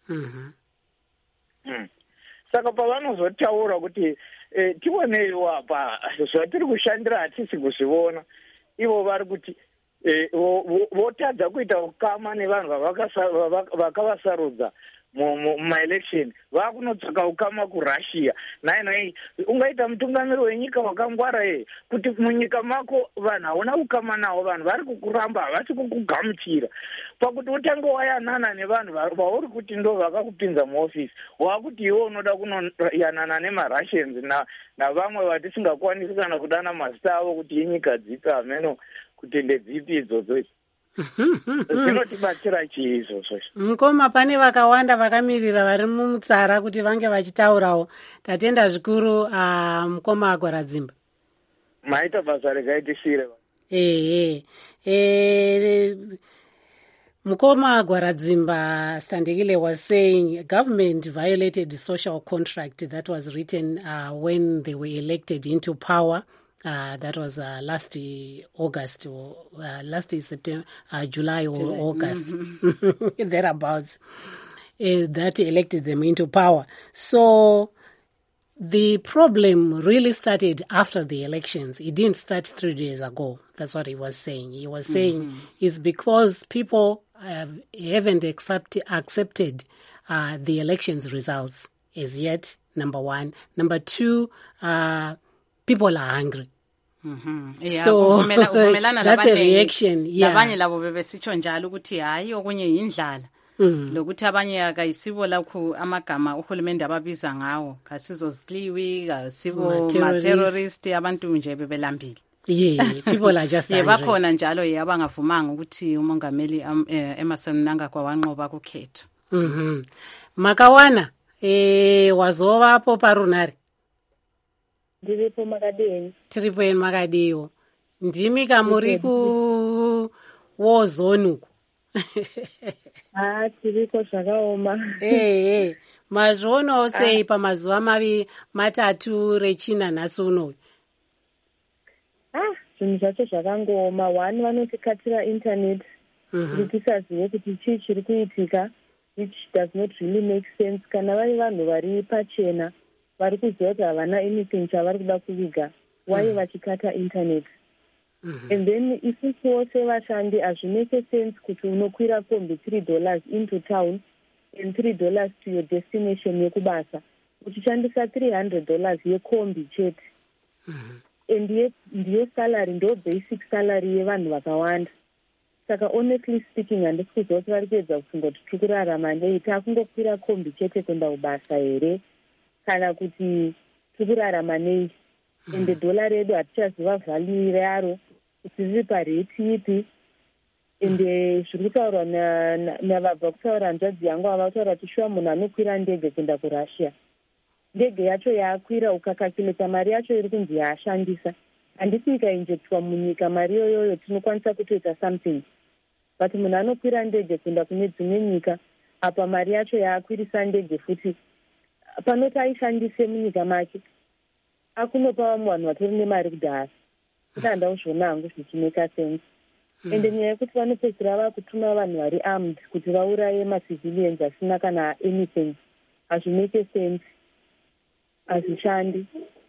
Saka pavanozotaura kuti tionewo apa zvatiri kushandira hatisi kuzviona, ivo vari kuti votadza kuita ukama nevanhu vakavasarudza mumaelection, vakunotsvaka ukama kuRussia. Nai ungaita mutungamiri wenyika wakangwara kuti munyika mako vanhu hauna ukama nawo, vanhu vari kukuramba, havasi kukugamuchira. Pakuti utange wayanana nevanhu vauri kuti ndo vakakupinza muofisi, wakuti iwe unoda kunoyanana nemaRussians navamwe vatisingakwanisi kana kudana mazita avo kuti inyika dzipi, hameno kuti ndedzipi idzodzo. Zvinotibatsira chii izvozvo? Mukoma, pane vakawanda vakamirira vari mumutsara kuti vange vachitaurawo. Tatenda zvikuru Mukoma Gwaradzimba. Maita basa rekaitisire. Mukoma Gwaradzimba Standekile was saying government violated the social contract that was written when they were elected into power. That was last August, or last September, July or August, thereabouts. That elected them into power. So the problem really started after the elections. It didn't start 3 days ago. That's what he was saying. He was saying it's because people haven't accepted the elections results as yet, number one. Number two, people are hungry. So that's a reaction. Labanye labo bebesitsho njalo ukuthi hayi okunye yindlala. Lokuthi abanye akayisibo lakho amagama uhulumende ababiza ngawo kasizoziliwi kasibo ma-terrorist abantu nje bebelambile. Yeah, people are just angry. Bakhona njalo abangavumanga ukuthi umongameli Emmerson Mnangagwa wanqoba kukhetho. Makawana wazoba hapo parunari. Ndiripo Makadeni. Tiripo en Makadiwo. Ndimi kamuri ku wozonuku. Tiriko zvakaoma. Mazvoonawo sei pamazuva matatu rechina nhasi unoyu? Zvinhu zvacho zvakangooma. One, vanotikatira internet kuti tisazive kuti chii chiri kuitika, which does not really make sense. Kana vari vanhu vari pachena vari kuziva kuti havana anything chavari kuda kuviga, why vachikata internet? And then isusuwo sevashandi hazvimeke sense kuti unokwira kombi $3 into town and $3 to your destination yekubasa, uchishandisa $300 yekombi chete. And ndiyo salary, ndo basic salary yevanhu vakawanda. Saka honestly speaking, handisi kuziva kuti vari kuedza kufungoti tiri kurarama nei, takungokwira kombi chete kuenda kubasa here kana kuti tiri kurarama nei. Ende dhola redu hatichaziva value yaro kuti riri pareti ipi. Ende zviri kutaurwa navabva kutaura hanzvadzi yangu ava kutaura kuti shuwa munhu anokwira ndege kuenda kuRussia, ndege yacho yaakwira ukakakileta mari yacho iri kunzi yaashandisa. Handisi ikainjektwa munyika mari yoyoyo tinokwanisa kutoita something, but munhu anokwira ndege kuenda kune dzimwe nyika apa mari yacho yaakwirisa ndege futi panoti aishandise munyika make akunopa vamwe vanhu vatori nemari kudhara. Ndanda uzvona hangu zvichimeka sense. Ende nyaya yekuti vanopedzisira vakutuma vanhu vari armed kuti vauraye macivilians asina kana anything, hazvimeke sense, hazvishandi.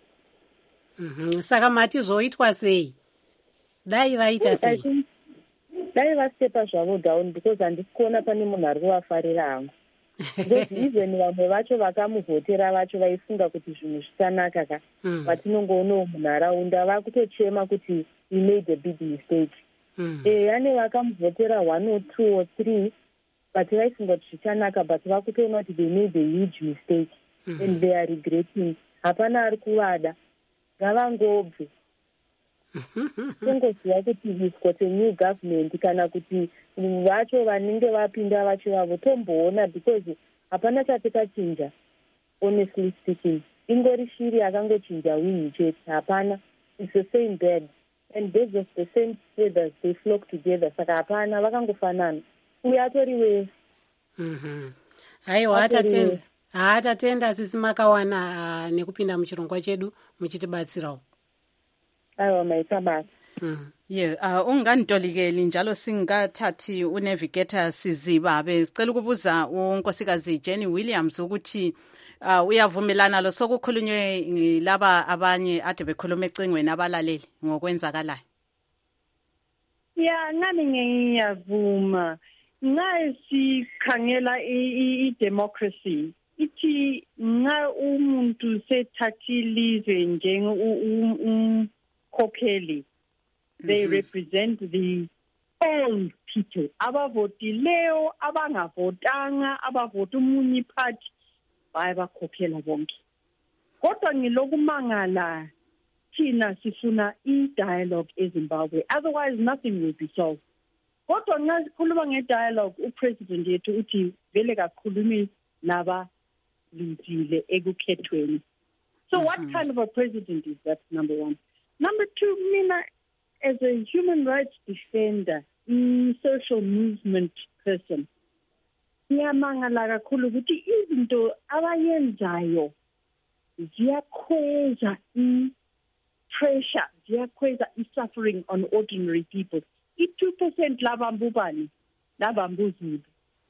Saka mati zvoitwa sei? Dai vaita sei? Dai vastepa zvavo down, because handisi kuona pane munhu ari kuvafarira hangu. Because even vamwe vacho vakamuvhotera vacho vaifunga kuti zvinhu zvisanaka ka vatinongoonawo munharaunda vakutochema kuti we made a big mistake. Ane vakamuvhotera 1 or 2 or 3 but vaifunga kuti zvichanaka, but vakutoona kuti they made a huge mistake and they are regretting. Hapana ari kuvada, ngavangobve. Tongoziva kuti we've got a new government, kana kuti vacho vanenge vapinda vacho vavo tomboona, because hapana chatikachinja honestly speaking. Ingori shiri yakangochinja wingi chete, hapana. It's the same bird and birds of the same feathers, they flock together. Saka hapana, vakangofanana. Uye atori wewe. Haiwa hatatenda sisi Makawana nekupinda muchirongwa chedu muchitibatsirawo. Aiwa maita basa. Unganitolikeli njalo singathathi unavigator Sizibabe. Sicela ukubuza unkosikazi Jenny Williams ukuthi uyavumelana lo sokukhulunywe laba abanye ade bekhuluma ecingweni abalaleli ngokwenzakalayo. Nami ngiyavuma. Nxa sikhangela i-democracy ithi nxa umuntu sethathilizwe njengomkhokheli, they represent the all people, abavotileyo, abangavotanga, abavota umunye party, bayabakhokhela bonke. Kodwa ngilokumangala thina sifuna i-dialogue eZimbabwe, otherwise nothing will be solved. Kodwa nxa sikhuluma nge-dialogue, upresident yethu uthi vele kakhulumi laba lindile ekukhethweni. So what kind of a president is that, number one? Number two, mina as a human rights defender, social movement person, ngiyamangala kakhulu ukuthi izinto abayenzayo ziyakhweza pressure ziyakhweza i-suffering on ordinary people. I-2% labambubani labambuzulu.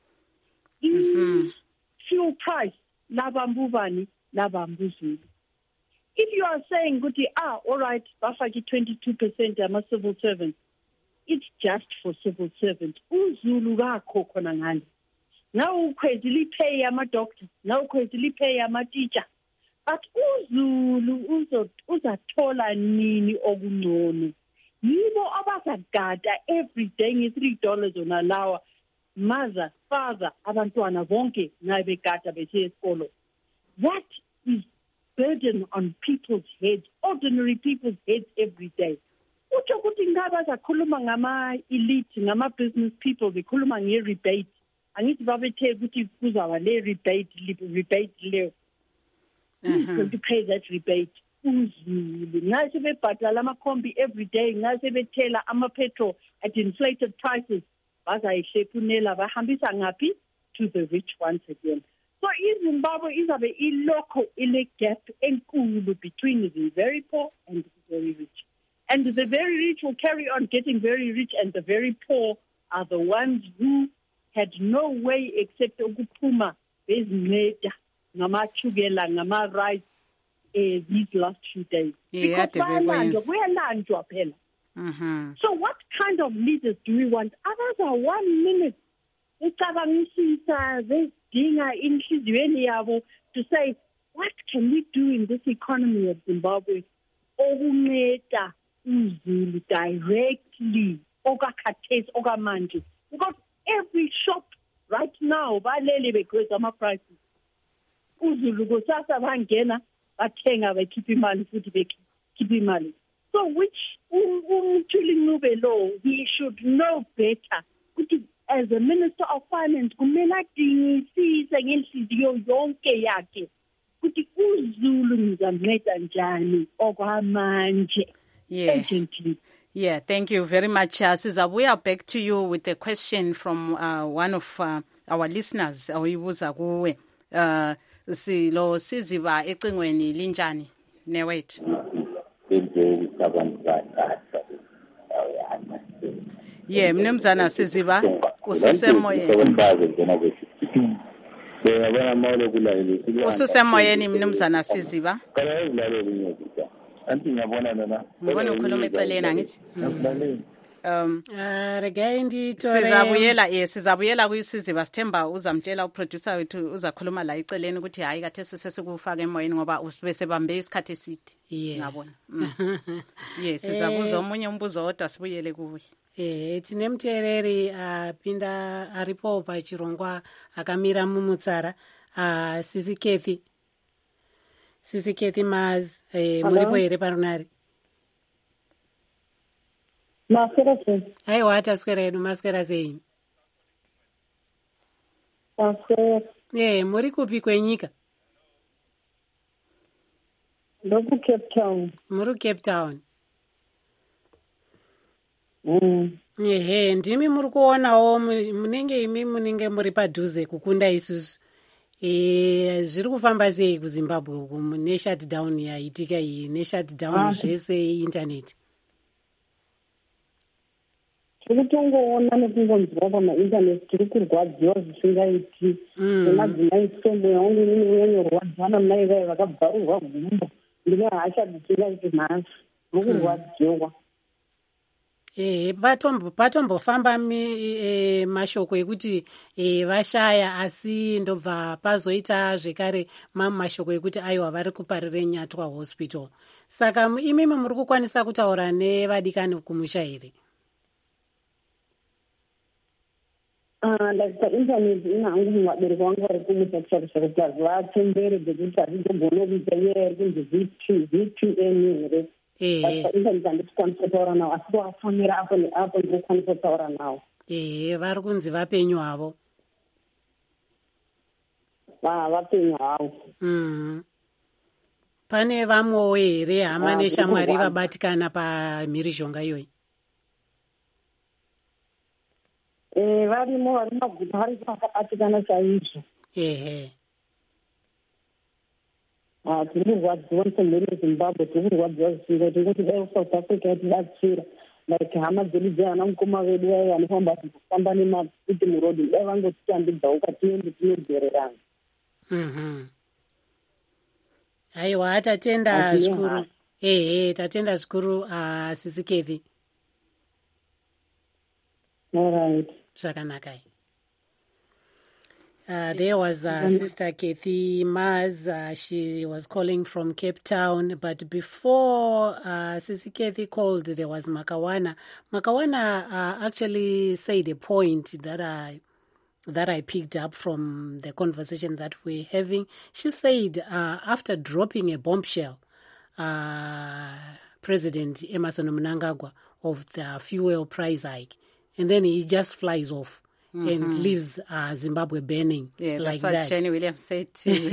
I-fuel price labambubani labambuzulu. If you are saying, all right, bafaki 22% ama-civil servants, it's just for civil servants. Uzulu kakho khona ngani. Now ukhwezile pay ama-doctor, now ukhwezile pay ama-teacher. But uzulu uzathola nini okungcono. Yibo abazagada every day nge-$3 on an hour. Mother, father, abantwana bonke nabegada besiya esikolo. That is burden on people's heads, ordinary people's heads every day. Utsho ukuthi ngaba zakhuluma ngama-elite, ngama-business people, bekhuluma nge-rebate. Angithi babethe ukuthi kuzaba le rebate leyo. Who's going to pay that rebate? Uzulu. Ngabe sebebhadala amakhombi every day, ngabe sebethela ama-petrol at inflated prices. Bazayihlephunela bahambisa ngaphi? To the rich once again. So iZimbabwe izabe ilokho ile gap enkulu between the very poor and the very rich. And the very rich will carry on getting very rich, and the very poor are the ones who had no way except ukuphuma bezinceda ngamachukela ngama-rice these last few days. Yeah, because kuyalanjwa phela. So what kind of leaders do we want? Abaza 1 minute ucabangisisa bedinga inhliziyweni yabo to say, what can we do in this economy of Zimbabwe okunceda uzulu directly okakhathesi okamanje? Because every shop right now balele bekhweza ama-prices. Uzulu kusasa bangena bathenga bekhipha imali futhi bekhipha imali. So which Ncube law, he should know better. As a Minister of Finance, kumele adingisise ngenhliziyo yonke yakhe ukuthi uZulu ngizamnceda njani okwamanje. Urgently. Yeah, thank you very much. Sizabuya back to you with a question from one of our listeners. Oyibuza kuwe. Silo Siziba ecingweni linjani newethu? Yeah, mnumzana Siziba ususemoyeni. Ususemoyeni mnumzana Siziba. Ngibona ukhuluma eceleni angithi. Sizabuyela kuyiSiziba Sithemba uzamtshela uproducer wethu uzakhuluma la eceleni ukuthi hayi kathe sesikufaka emoyeni ngoba bese bambe isikhathi eside. Ngabona. Yes, sizabuza omunye umbuzo odwa sibuyele kuwe. Tine muteereri apinda aripo pachirongwa akamira mumutsara Sisi Kathy Maz muripo here parunare. Maswera sei. Aiwa taswera edu maswera sei. Maswera. Muri kupi kwenyika? Ndoku Cape Town. Muri Cape Town. Ndimi muri kuonawo munenge imi munenge muri padhuze kukunda isusu. Zviri kufamba sei kuZimbabwe uku neshutdown yaitika iyi neshutdown zvese internet? Tikutongoona nekungonzwa pamaintaneti tiri kurwadziwa zvisingaiti. Nemadzimai sombo yaunge inonyorwadzana mai vai vakabvarurwa gumbo. Ndine hasha dzisingaiti nhasi mukurwadziwa. Patombofamba mashoko ekuti vashaya asi ndobva pazoita zvekare mashoko ekuti aiwa vari kuparire Nyatwa hospital. Saka imimi muri kukwanisa kutaura nevadikani kumusha here? Paintaneti inhangu muvabereki vangu vari kumusha kutarisa kuti vatembere dzekuti hazvizogona kuita iye kunzi VPN here. Paintaneti handisikwanisa kutaura navo asi kuvafonera apo neapo ndinokwanisa kutaura navo. Vari kunzi vapenyu havo. Vapenyu havo. Pane vamwewo here hama neshamwari vabatikana pamhirizhonga iyoyi? Varimo vari maguta vari vakabatikana chaizvo. tiri kurwadziwa musomheri wezimbabwe tiri kurwadziwa zvisingaiti kuti dai south africa yatibatsira like hama dzedu dzehana mukoma vedu vai vanofamba kufamba nemafuti murodhi dai vangotitambidzawo kwatiende tinodzorerana. Aiwa, tatenda zvikuru. Tatenda zvikuru Sisi Kathy. All right. Zvakanaka. There was Sister Kathy Mars. She was calling from Cape Town. But before Sisi Kathy called, there was Makawana. Makawana actually said a point that I picked up from the conversation that we're having. She said after dropping a bombshell, President Emmerson Mnangagwa, of the fuel price hike, and then he just flies off. And leaves Zimbabwe burning like that. Jenny Williams said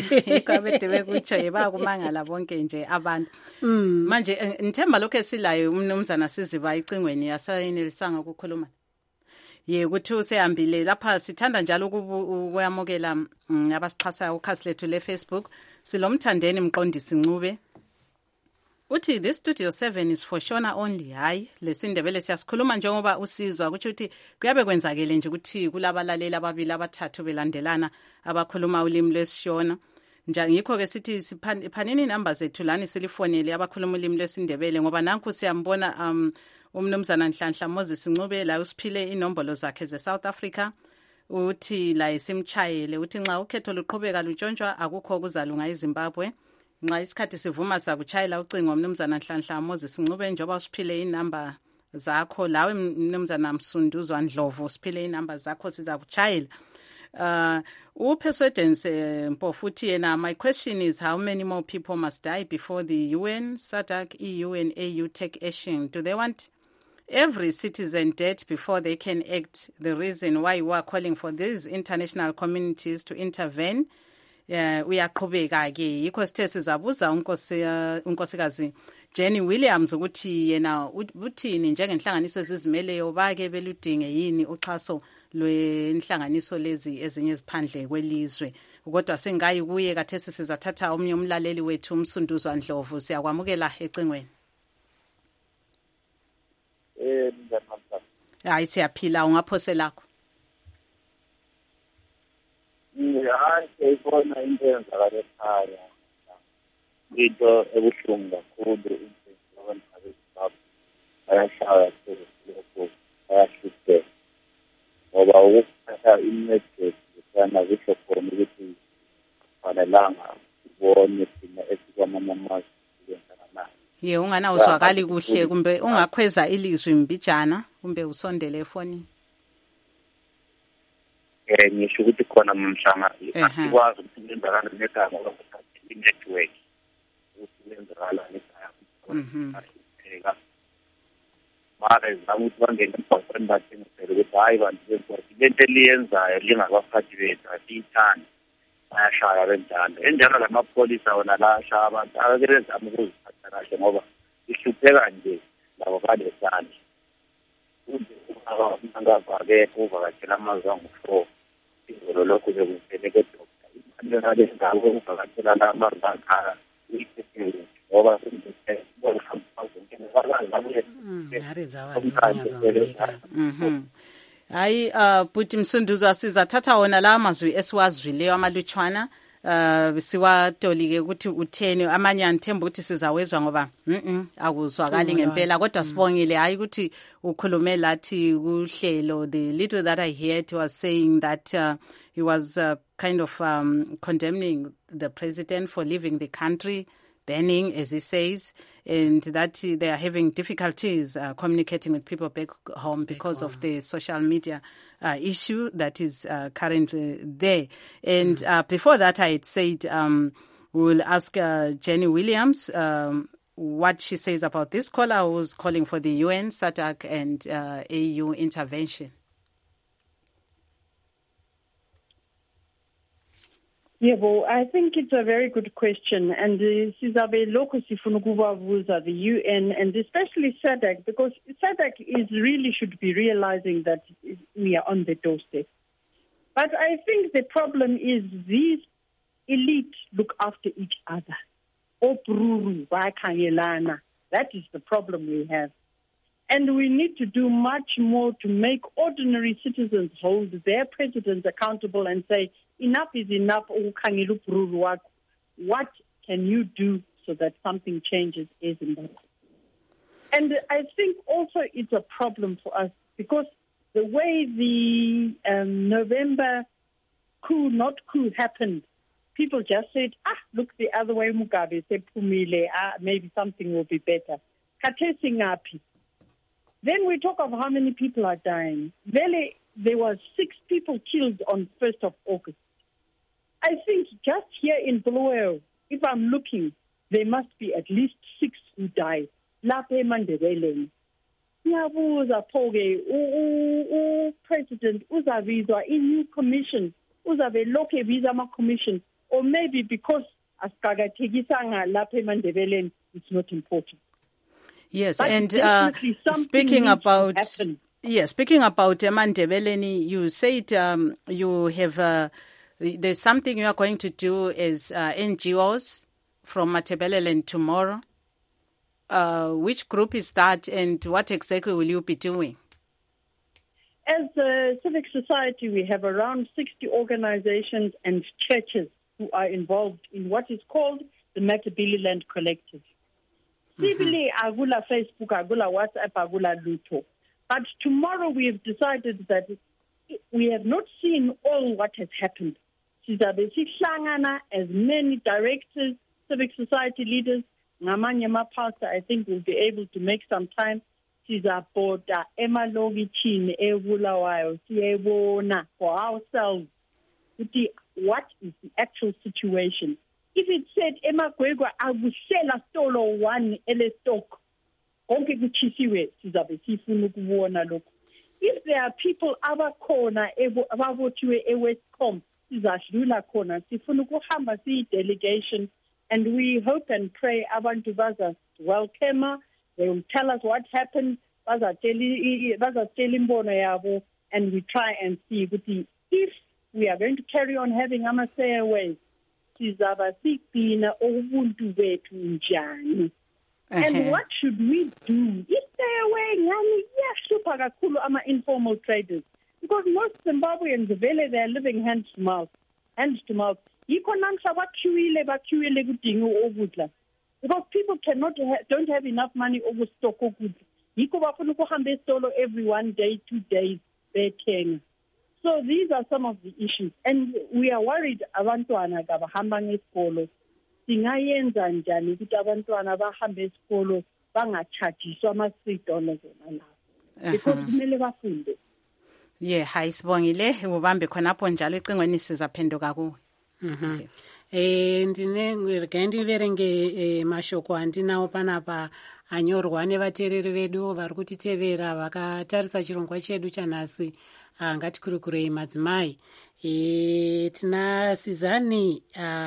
manje ngithemba lokho esilayo umnumzana Siziba icingweni yasayenelisanga ukukhuluma ukuthi usehambile lapha. Sithanda njalo ukuyamukela abasixhasayo ukhasi lethu le-Facebook. Silomthandeni Mqondisi Ncube uthi this Studio 7 is for Shona only. Hayi lesindebele siyasikhuluma njengoba usizwa ukuthi kuyabe kwenzakele nje ukuthi kulabalaleli ababili abathathu belandelana abakhuluma ulimi lwesishona. Ngikho ke sithi siphanini inamba zethu lani silifonele abakhuluma ulimi lwesindebele ngoba nanku siyambona umnumzana Nhlanhla Moses Ncube la usiphile inombolo zakhe ze-South Africa. Uthi la isimchayele uthi nxa ukhetho luqhubeka luntshontshwa akukho okuzalunga eZimbabwe. Nxa isikhathi sivuma sakuchayela ucingo mnumzana Nhlanhla Moses Ncube njoba usiphile inamba zakho. Lawe mnumzana Msunduzwa Ndlovu usiphile inamba zakho sizakuchayela. Persuadance Mpofuthi yena, my question is how many more people must die before the UN, SADC, EU and AU take action? Do they want every citizen dead before they can act? The reason why we are calling for these international communities to intervene. Uyaqhubeka ke yikho sithe sizabuza unkosikazi Jenny Williams ukuthi yena uthini njengenhlanganiso ezizimeleyo bake beludinge yini uxhaso lwenhlanganiso lezi ezinye eziphandle kwelizwe. Kodwa sengayi kuye kathesi sizathatha omnye umlaleli wethu Msunduzwa Ndlovu. Siyakwamukela ecingweni. Hayi siyaphila, ungaphose lakho. Hayi siyibona into eyenzakala ekhaya. Into ebuhlungu kakhulu abantu abeZimbabwe bayashaya lokho bayahlupheka ngoba ukuthatha imessage sana kusho khona ukuthi fanelanga ubone thina esikwamamamazi ye ungana uzwakali kuhle kumbe ungakhweza ilizwi mbijana kumbe usondele efonini. Ngisho ukuthi khona mhlanga akwazi ukuthi ngenzakala negama lokuthatha i-network ukuthi ngenzakala negama. Mara izama ukuthi bangene emphakathini bathengisele ukuthi hayi bantu bekwasi lento eliyenzayo lingabaphathi bethu asiyithandi bayashaya benjalo. Enjalo lamapholisa wona la ashaya abantu akezama ukuziphatha kahle ngoba ihlupheka nje labo balesandla. Akekho uvakatshela amazwe angu-4 izolo lokhu bekunseleke doctor imali nalezindawo ukuvakatshela la amazwe akhaya ngoba hayi Bhuti Msunduzwa sizathatha wona la amazwi esiwazwileyo amalutshwana siwatolike ukuthi utheni amanye anithemba ukuthi sizawezwa ngoba akuzwakali ngempela kodwa sibongile hayi ukuthi ukhulume lathi kuhlelo. The little that I heard was saying that he was kind of condemning the president for leaving the country burning, as he says, and that they are having difficulties communicating with people back home because of the social media issue that is currently there. And before that, I had said we'll ask Jenny Williams what she says about this caller who's calling for the UN, SADC and AU intervention. Yeah, well, I think it's a very good question, and sizabe lokho sifuna ukubabuza the UN and especially SADC, because SADC really should be realizing that we are on the doorstep. But I think the problem is these elite look after each other. obruru bakhangelana. That is the problem we have. And we need to do much more to make ordinary citizens hold their presidents accountable and say, enough is enough. What can you do so that something changes in Zimbabwe? And I think also it's a problem for us because the way the November coup happened, people just said, look the other way, Mugabe, maybe something will be better. Then we talk of how many people are dying. Really, there were 6 people killed on 1st of August. I think just here in Bulawayo, if I'm looking, there must be at least 6 who died. Lapha eMandebeleni. Siyabuza pho-ke president uzabizwa i-new commission, uzabe lokhu ebiza ama-commission, or maybe because asiqakathekisanga lapha eMandebeleni, it's not important. Yes, but and speaking about eMandebeleni, you said you have there's something you are going to do as NGOs from Matabeleland tomorrow. Which group is that, and what exactly will you be doing? As a civic society, we have around 60 organizations and churches who are involved in what is called the Matabeleland Collective. Civily, agula Facebook, agula WhatsApp, agula Luto. But tomorrow we have decided that we have not seen all what has happened. Sizabe sihlangana as many directors, civic society leaders, ngamanye pastor, I think we'll be able to make some time. Sizabhoda emalokitshini eBulawayo siyebona for ourselves what is the actual situation. If it said eMagwegwa akusela stolo 1 ele stock konke kuchisiwe sizabe sifuna ukubona lokho. If there are people abakhona abavotiwe eWestcom sizadlula khona sifuna ukuhamba siyi-delegation, and we hope and pray abantu bazaswelcome. They will tell us what happened, bazatela imbono yabo, and we try and see if we are going to carry on having ama-stairways, sizaba sigcina ubuntu bethu njani. And what should we do? I-stairway ngani iyahlupha kakhulu ama-informal traders, because most Zimbabweans, vele they are living hand to mouth. Yikho namhla baqueuile kudinga ukudla, because people don't have enough money ukustock ukudla. Yikho bafuna ukuhamba esitolo every 1 day, 2 days bethenga. So these are some of the issues, and we are worried abantwana kabahamba ngesikolo. Singayenza njani ukuthi abantwana bahambe esikolo bangachargiswa ama-$3 lapho, because kumele bafunde. Yeah, hayi sibongile ubambe khonapho njalo icingweni sizaphenduka kuwe. Ndiverenge mashoko andinawo panapa anyorwa nevateereri vedu vari kutitevera vakatarisa chirongwa chedu chanhasi. Ngatikurukurei madzimai. Tina Sizani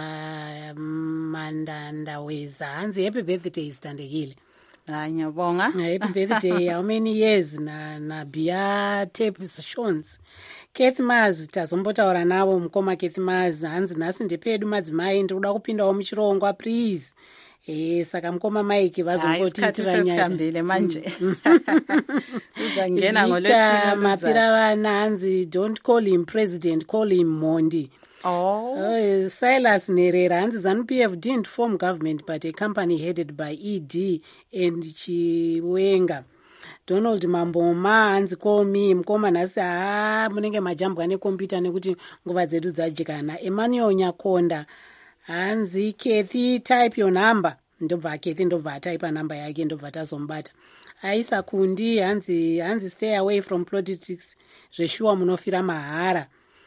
Mandandaweza, hanzi happy birthday Standekile. Nyabonga. Happy birthday. How many years na Bia Tapes Shons. Keith Maz tazombotaura navo mukoma Keith Maz, hanzi nhasi ndepedu madzimai ndikuda kupindawo muchirongwa please. Saka mukoma Mike vazongotiitira nyaya manje. Uzangena ngolwesine mapira vana hanzi don't call him president, call him Mondi. Silas Nerera hanzi ZANU-PF didn't form government but a company headed by ED and Chiwenga. Donald Mamboma hanzi komi mukoma nhasi munenge majambwa nekompyuta nekuti nguva dzedu dzajikana. Emmanuel Nyakonda hanzi Kathy type your number, ndobva Kathy ndobva type number yake ndobva tazombata. Aisa Kundi hanzi stay away from politics, zveshuwa munofira mahara.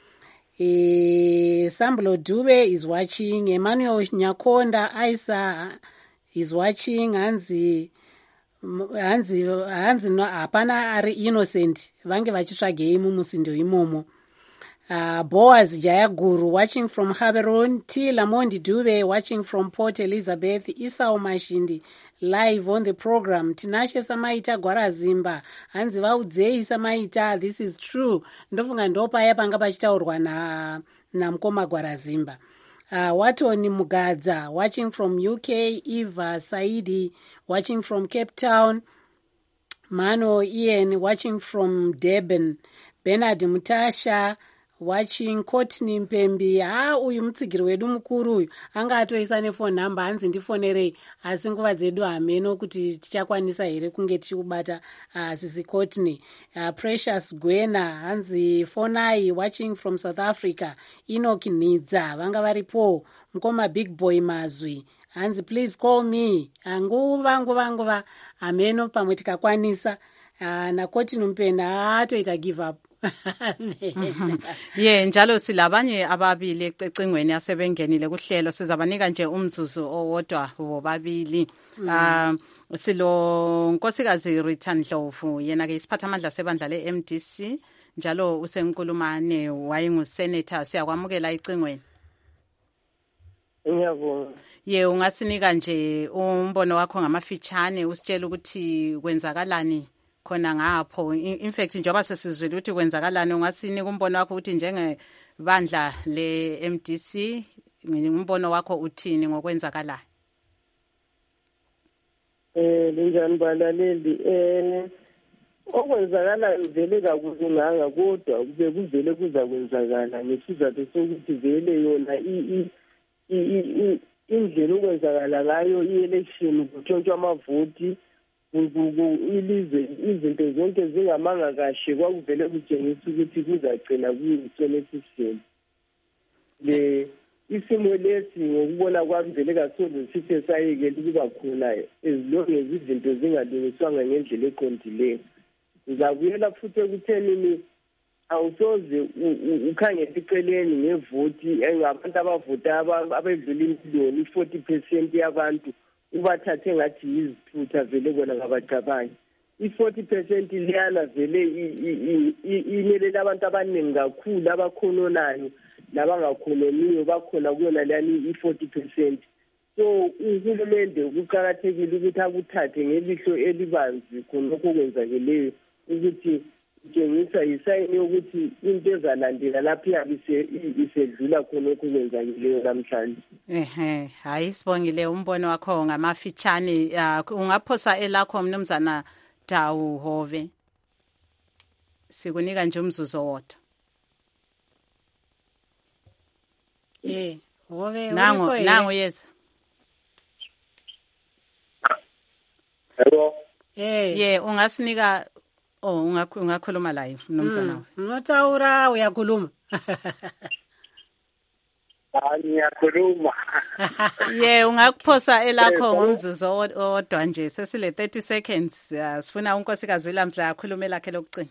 Sambulo Dube is watching. Emmanuel Nyakonda Aisa is watching. hanzi hapana ari innocent vange vachitsvagei mumusindo imomo. Boaz Jayaguru watching from Haberon. T. Lamondi Dube watching from Port Elizabeth. Isao Mashindi live on the program. Tinashe Samaita Gwarazimba hanzi vaudzei Samaita, this is true. Ndofunga ndopaya panga pachitaurwa na mukoma Gwarazimba. Watoni Mugadza, watching from UK. Eva Saidi, watching from Cape Town. Mano Ian, watching from Durban. Bernard Mutasha, watching. Courtney Mpembi. Uyu mutsigiri wedu mukuru uyu anga atoisa nefone number hanzi ndifonerei, asi nguva dzedu hameno kuti tichakwanisa here kunge tichikubata sisi Courtney. Precious Gwena hanzi fonai, watching from South Africa. Enoch Nidza vanga varipo. Mukoma Big Boy Mazwi hanzi please call me. Nguva hameno pamwe tikakwanisa. Nakoti Mpena atoita give up. Njalo silabanye ababili ecingweni asebengenile kuhlelo, sizabanika nje umzuzu owodwa bobabili. Silo Nkosikazi Rita Ndlovu, yena ke isiphatha amandla sebandla le-MDC, njalo usenkulumane wayengusenator. Siyakwamukela icingweni. Ngiyabonga. Ungasinika nje umbono wakho ngamafitshane, usitshela ukuthi kwenzakalani khona ngapho. In fact njengoba sesizwile ukuthi kwenzakalani, ungasinika umbono wakho ukuthi njengebandla le-MDC umbono wakho uthini ngokwenzakalayo? Linjani balaleli? Okwenzakalayo vele kakulunganga, kodwa bekuvele kuza kwenzakala ngesizathu sokuthi vele yona indlela okwenzakala ngayo i-election kutshontshwa amavoti, izinto zonke zingamanga kahle, kwakuvele kutshengisa ukuthi kuzagcina kuyisona esisele. Isimo lesi ngokubona kwami vele kasoze sithe sayekela ukuba khona ezilongezi izinto zingalungiswanga ngendlela eqondileyo. Ngizabuyela futhi ekuthenini awusoze ukhangele iceleni ngevoti ngabantu abavota abedlula imiliyoni, 40% yabantu ubathathe ngathi yizithutha vele bona ngabacabangi. I-40% liyana vele imelela abantu abaningi kakhulu abakhononayo nabangakhonomiyo bakhona kuyona leyani i-40%. So uhulumende kuqakathekile ukuthi akuthathe ngelihlo elibanzi khonokho kwenzakeleyo, ukuthi kutshengisa yisayini yokuthi into ezalandela lapho iyabe isedlula khonokho kwenzakeleyo namhlanje. Hayi sibongile umbono wakho ngamafitshane. Ungaphosa elakho Mnumzana Dawu Hove, sikunika nje umzuzu owodwa. Hove nango yes. Hello. Ungasinika ungakhuluma live Mnumzana. Notaura uyakhuluma. Ngiyakhuluma. Ungakuphosa elakho ngomzuzu owodwa nje, sesile 30 seconds. Sifuna unkosikazi Williams la akhulume lakhe lokugcina.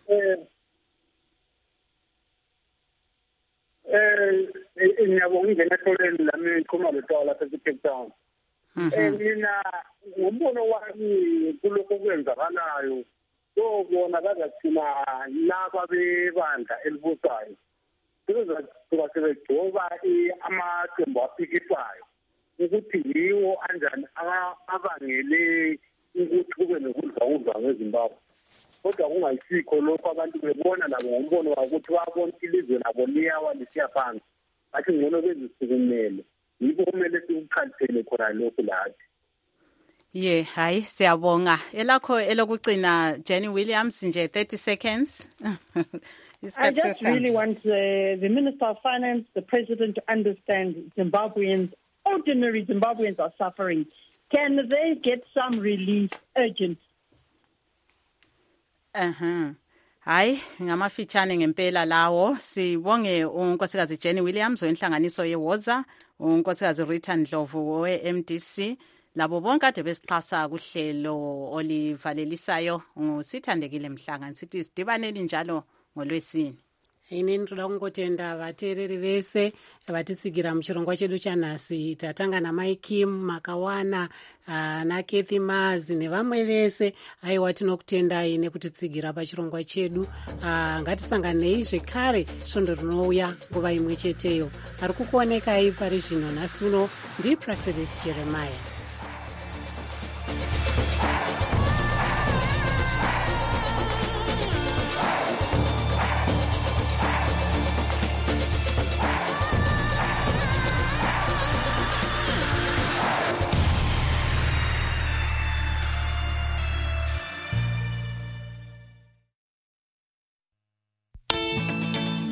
Ngiyabonga ingene ehlelweni lami ikhuluma letawa lapha eCape Town. Mina ngombono wami kulokho kwenzakalayo, bona bazathina laba bebandla elibusayo sebegcoba amaqembu aphikisayo ukuthi yiwo anjani abangele ukuthi kube nokudlawudlwa ngeZimbabwe. Kodwa kungayisikho lokho, abantu bebona nabo ngombono wakuthi babona ilizwe labo liyawa lisiya phansi, bathi ngcono bezisukumele. Yikho kumele sikukhalisele khona lokho lathi. Hayi siyabonga. Elakho elokugcina Jenny Williams nje 30 seconds. I just really want the Minister of Finance, the President to understand Zimbabweans, ordinary Zimbabweans are suffering. Can they get some relief urgent? Hayi ngamafitshane ngempela lawo. Sibonge unkosikazi Jenny Williams wenhlanganiso yeWoza, unkosikazi Rita Ndlovu we-MDC, labo bonke ade besixhasa kuhlelo olivalelisayo. Ngusithandekile Mhlanga sithi sidibanele njalo ngoLwesini. Ini ndoda kungotenda vateereri vese vatitsigira muchirongwa chedu chanhasi. Tatanga naMai Kim Makawana naKathy Mazi nevamwe vese. Aiwa tinokutendai nekutitsigira pachirongwa chedu. Ngatisanganei zvekare svondo rinouya nguva imwe cheteyo. Ari kukuonekai pari zvino nhasi uno ndiPraxedis Jeremiah.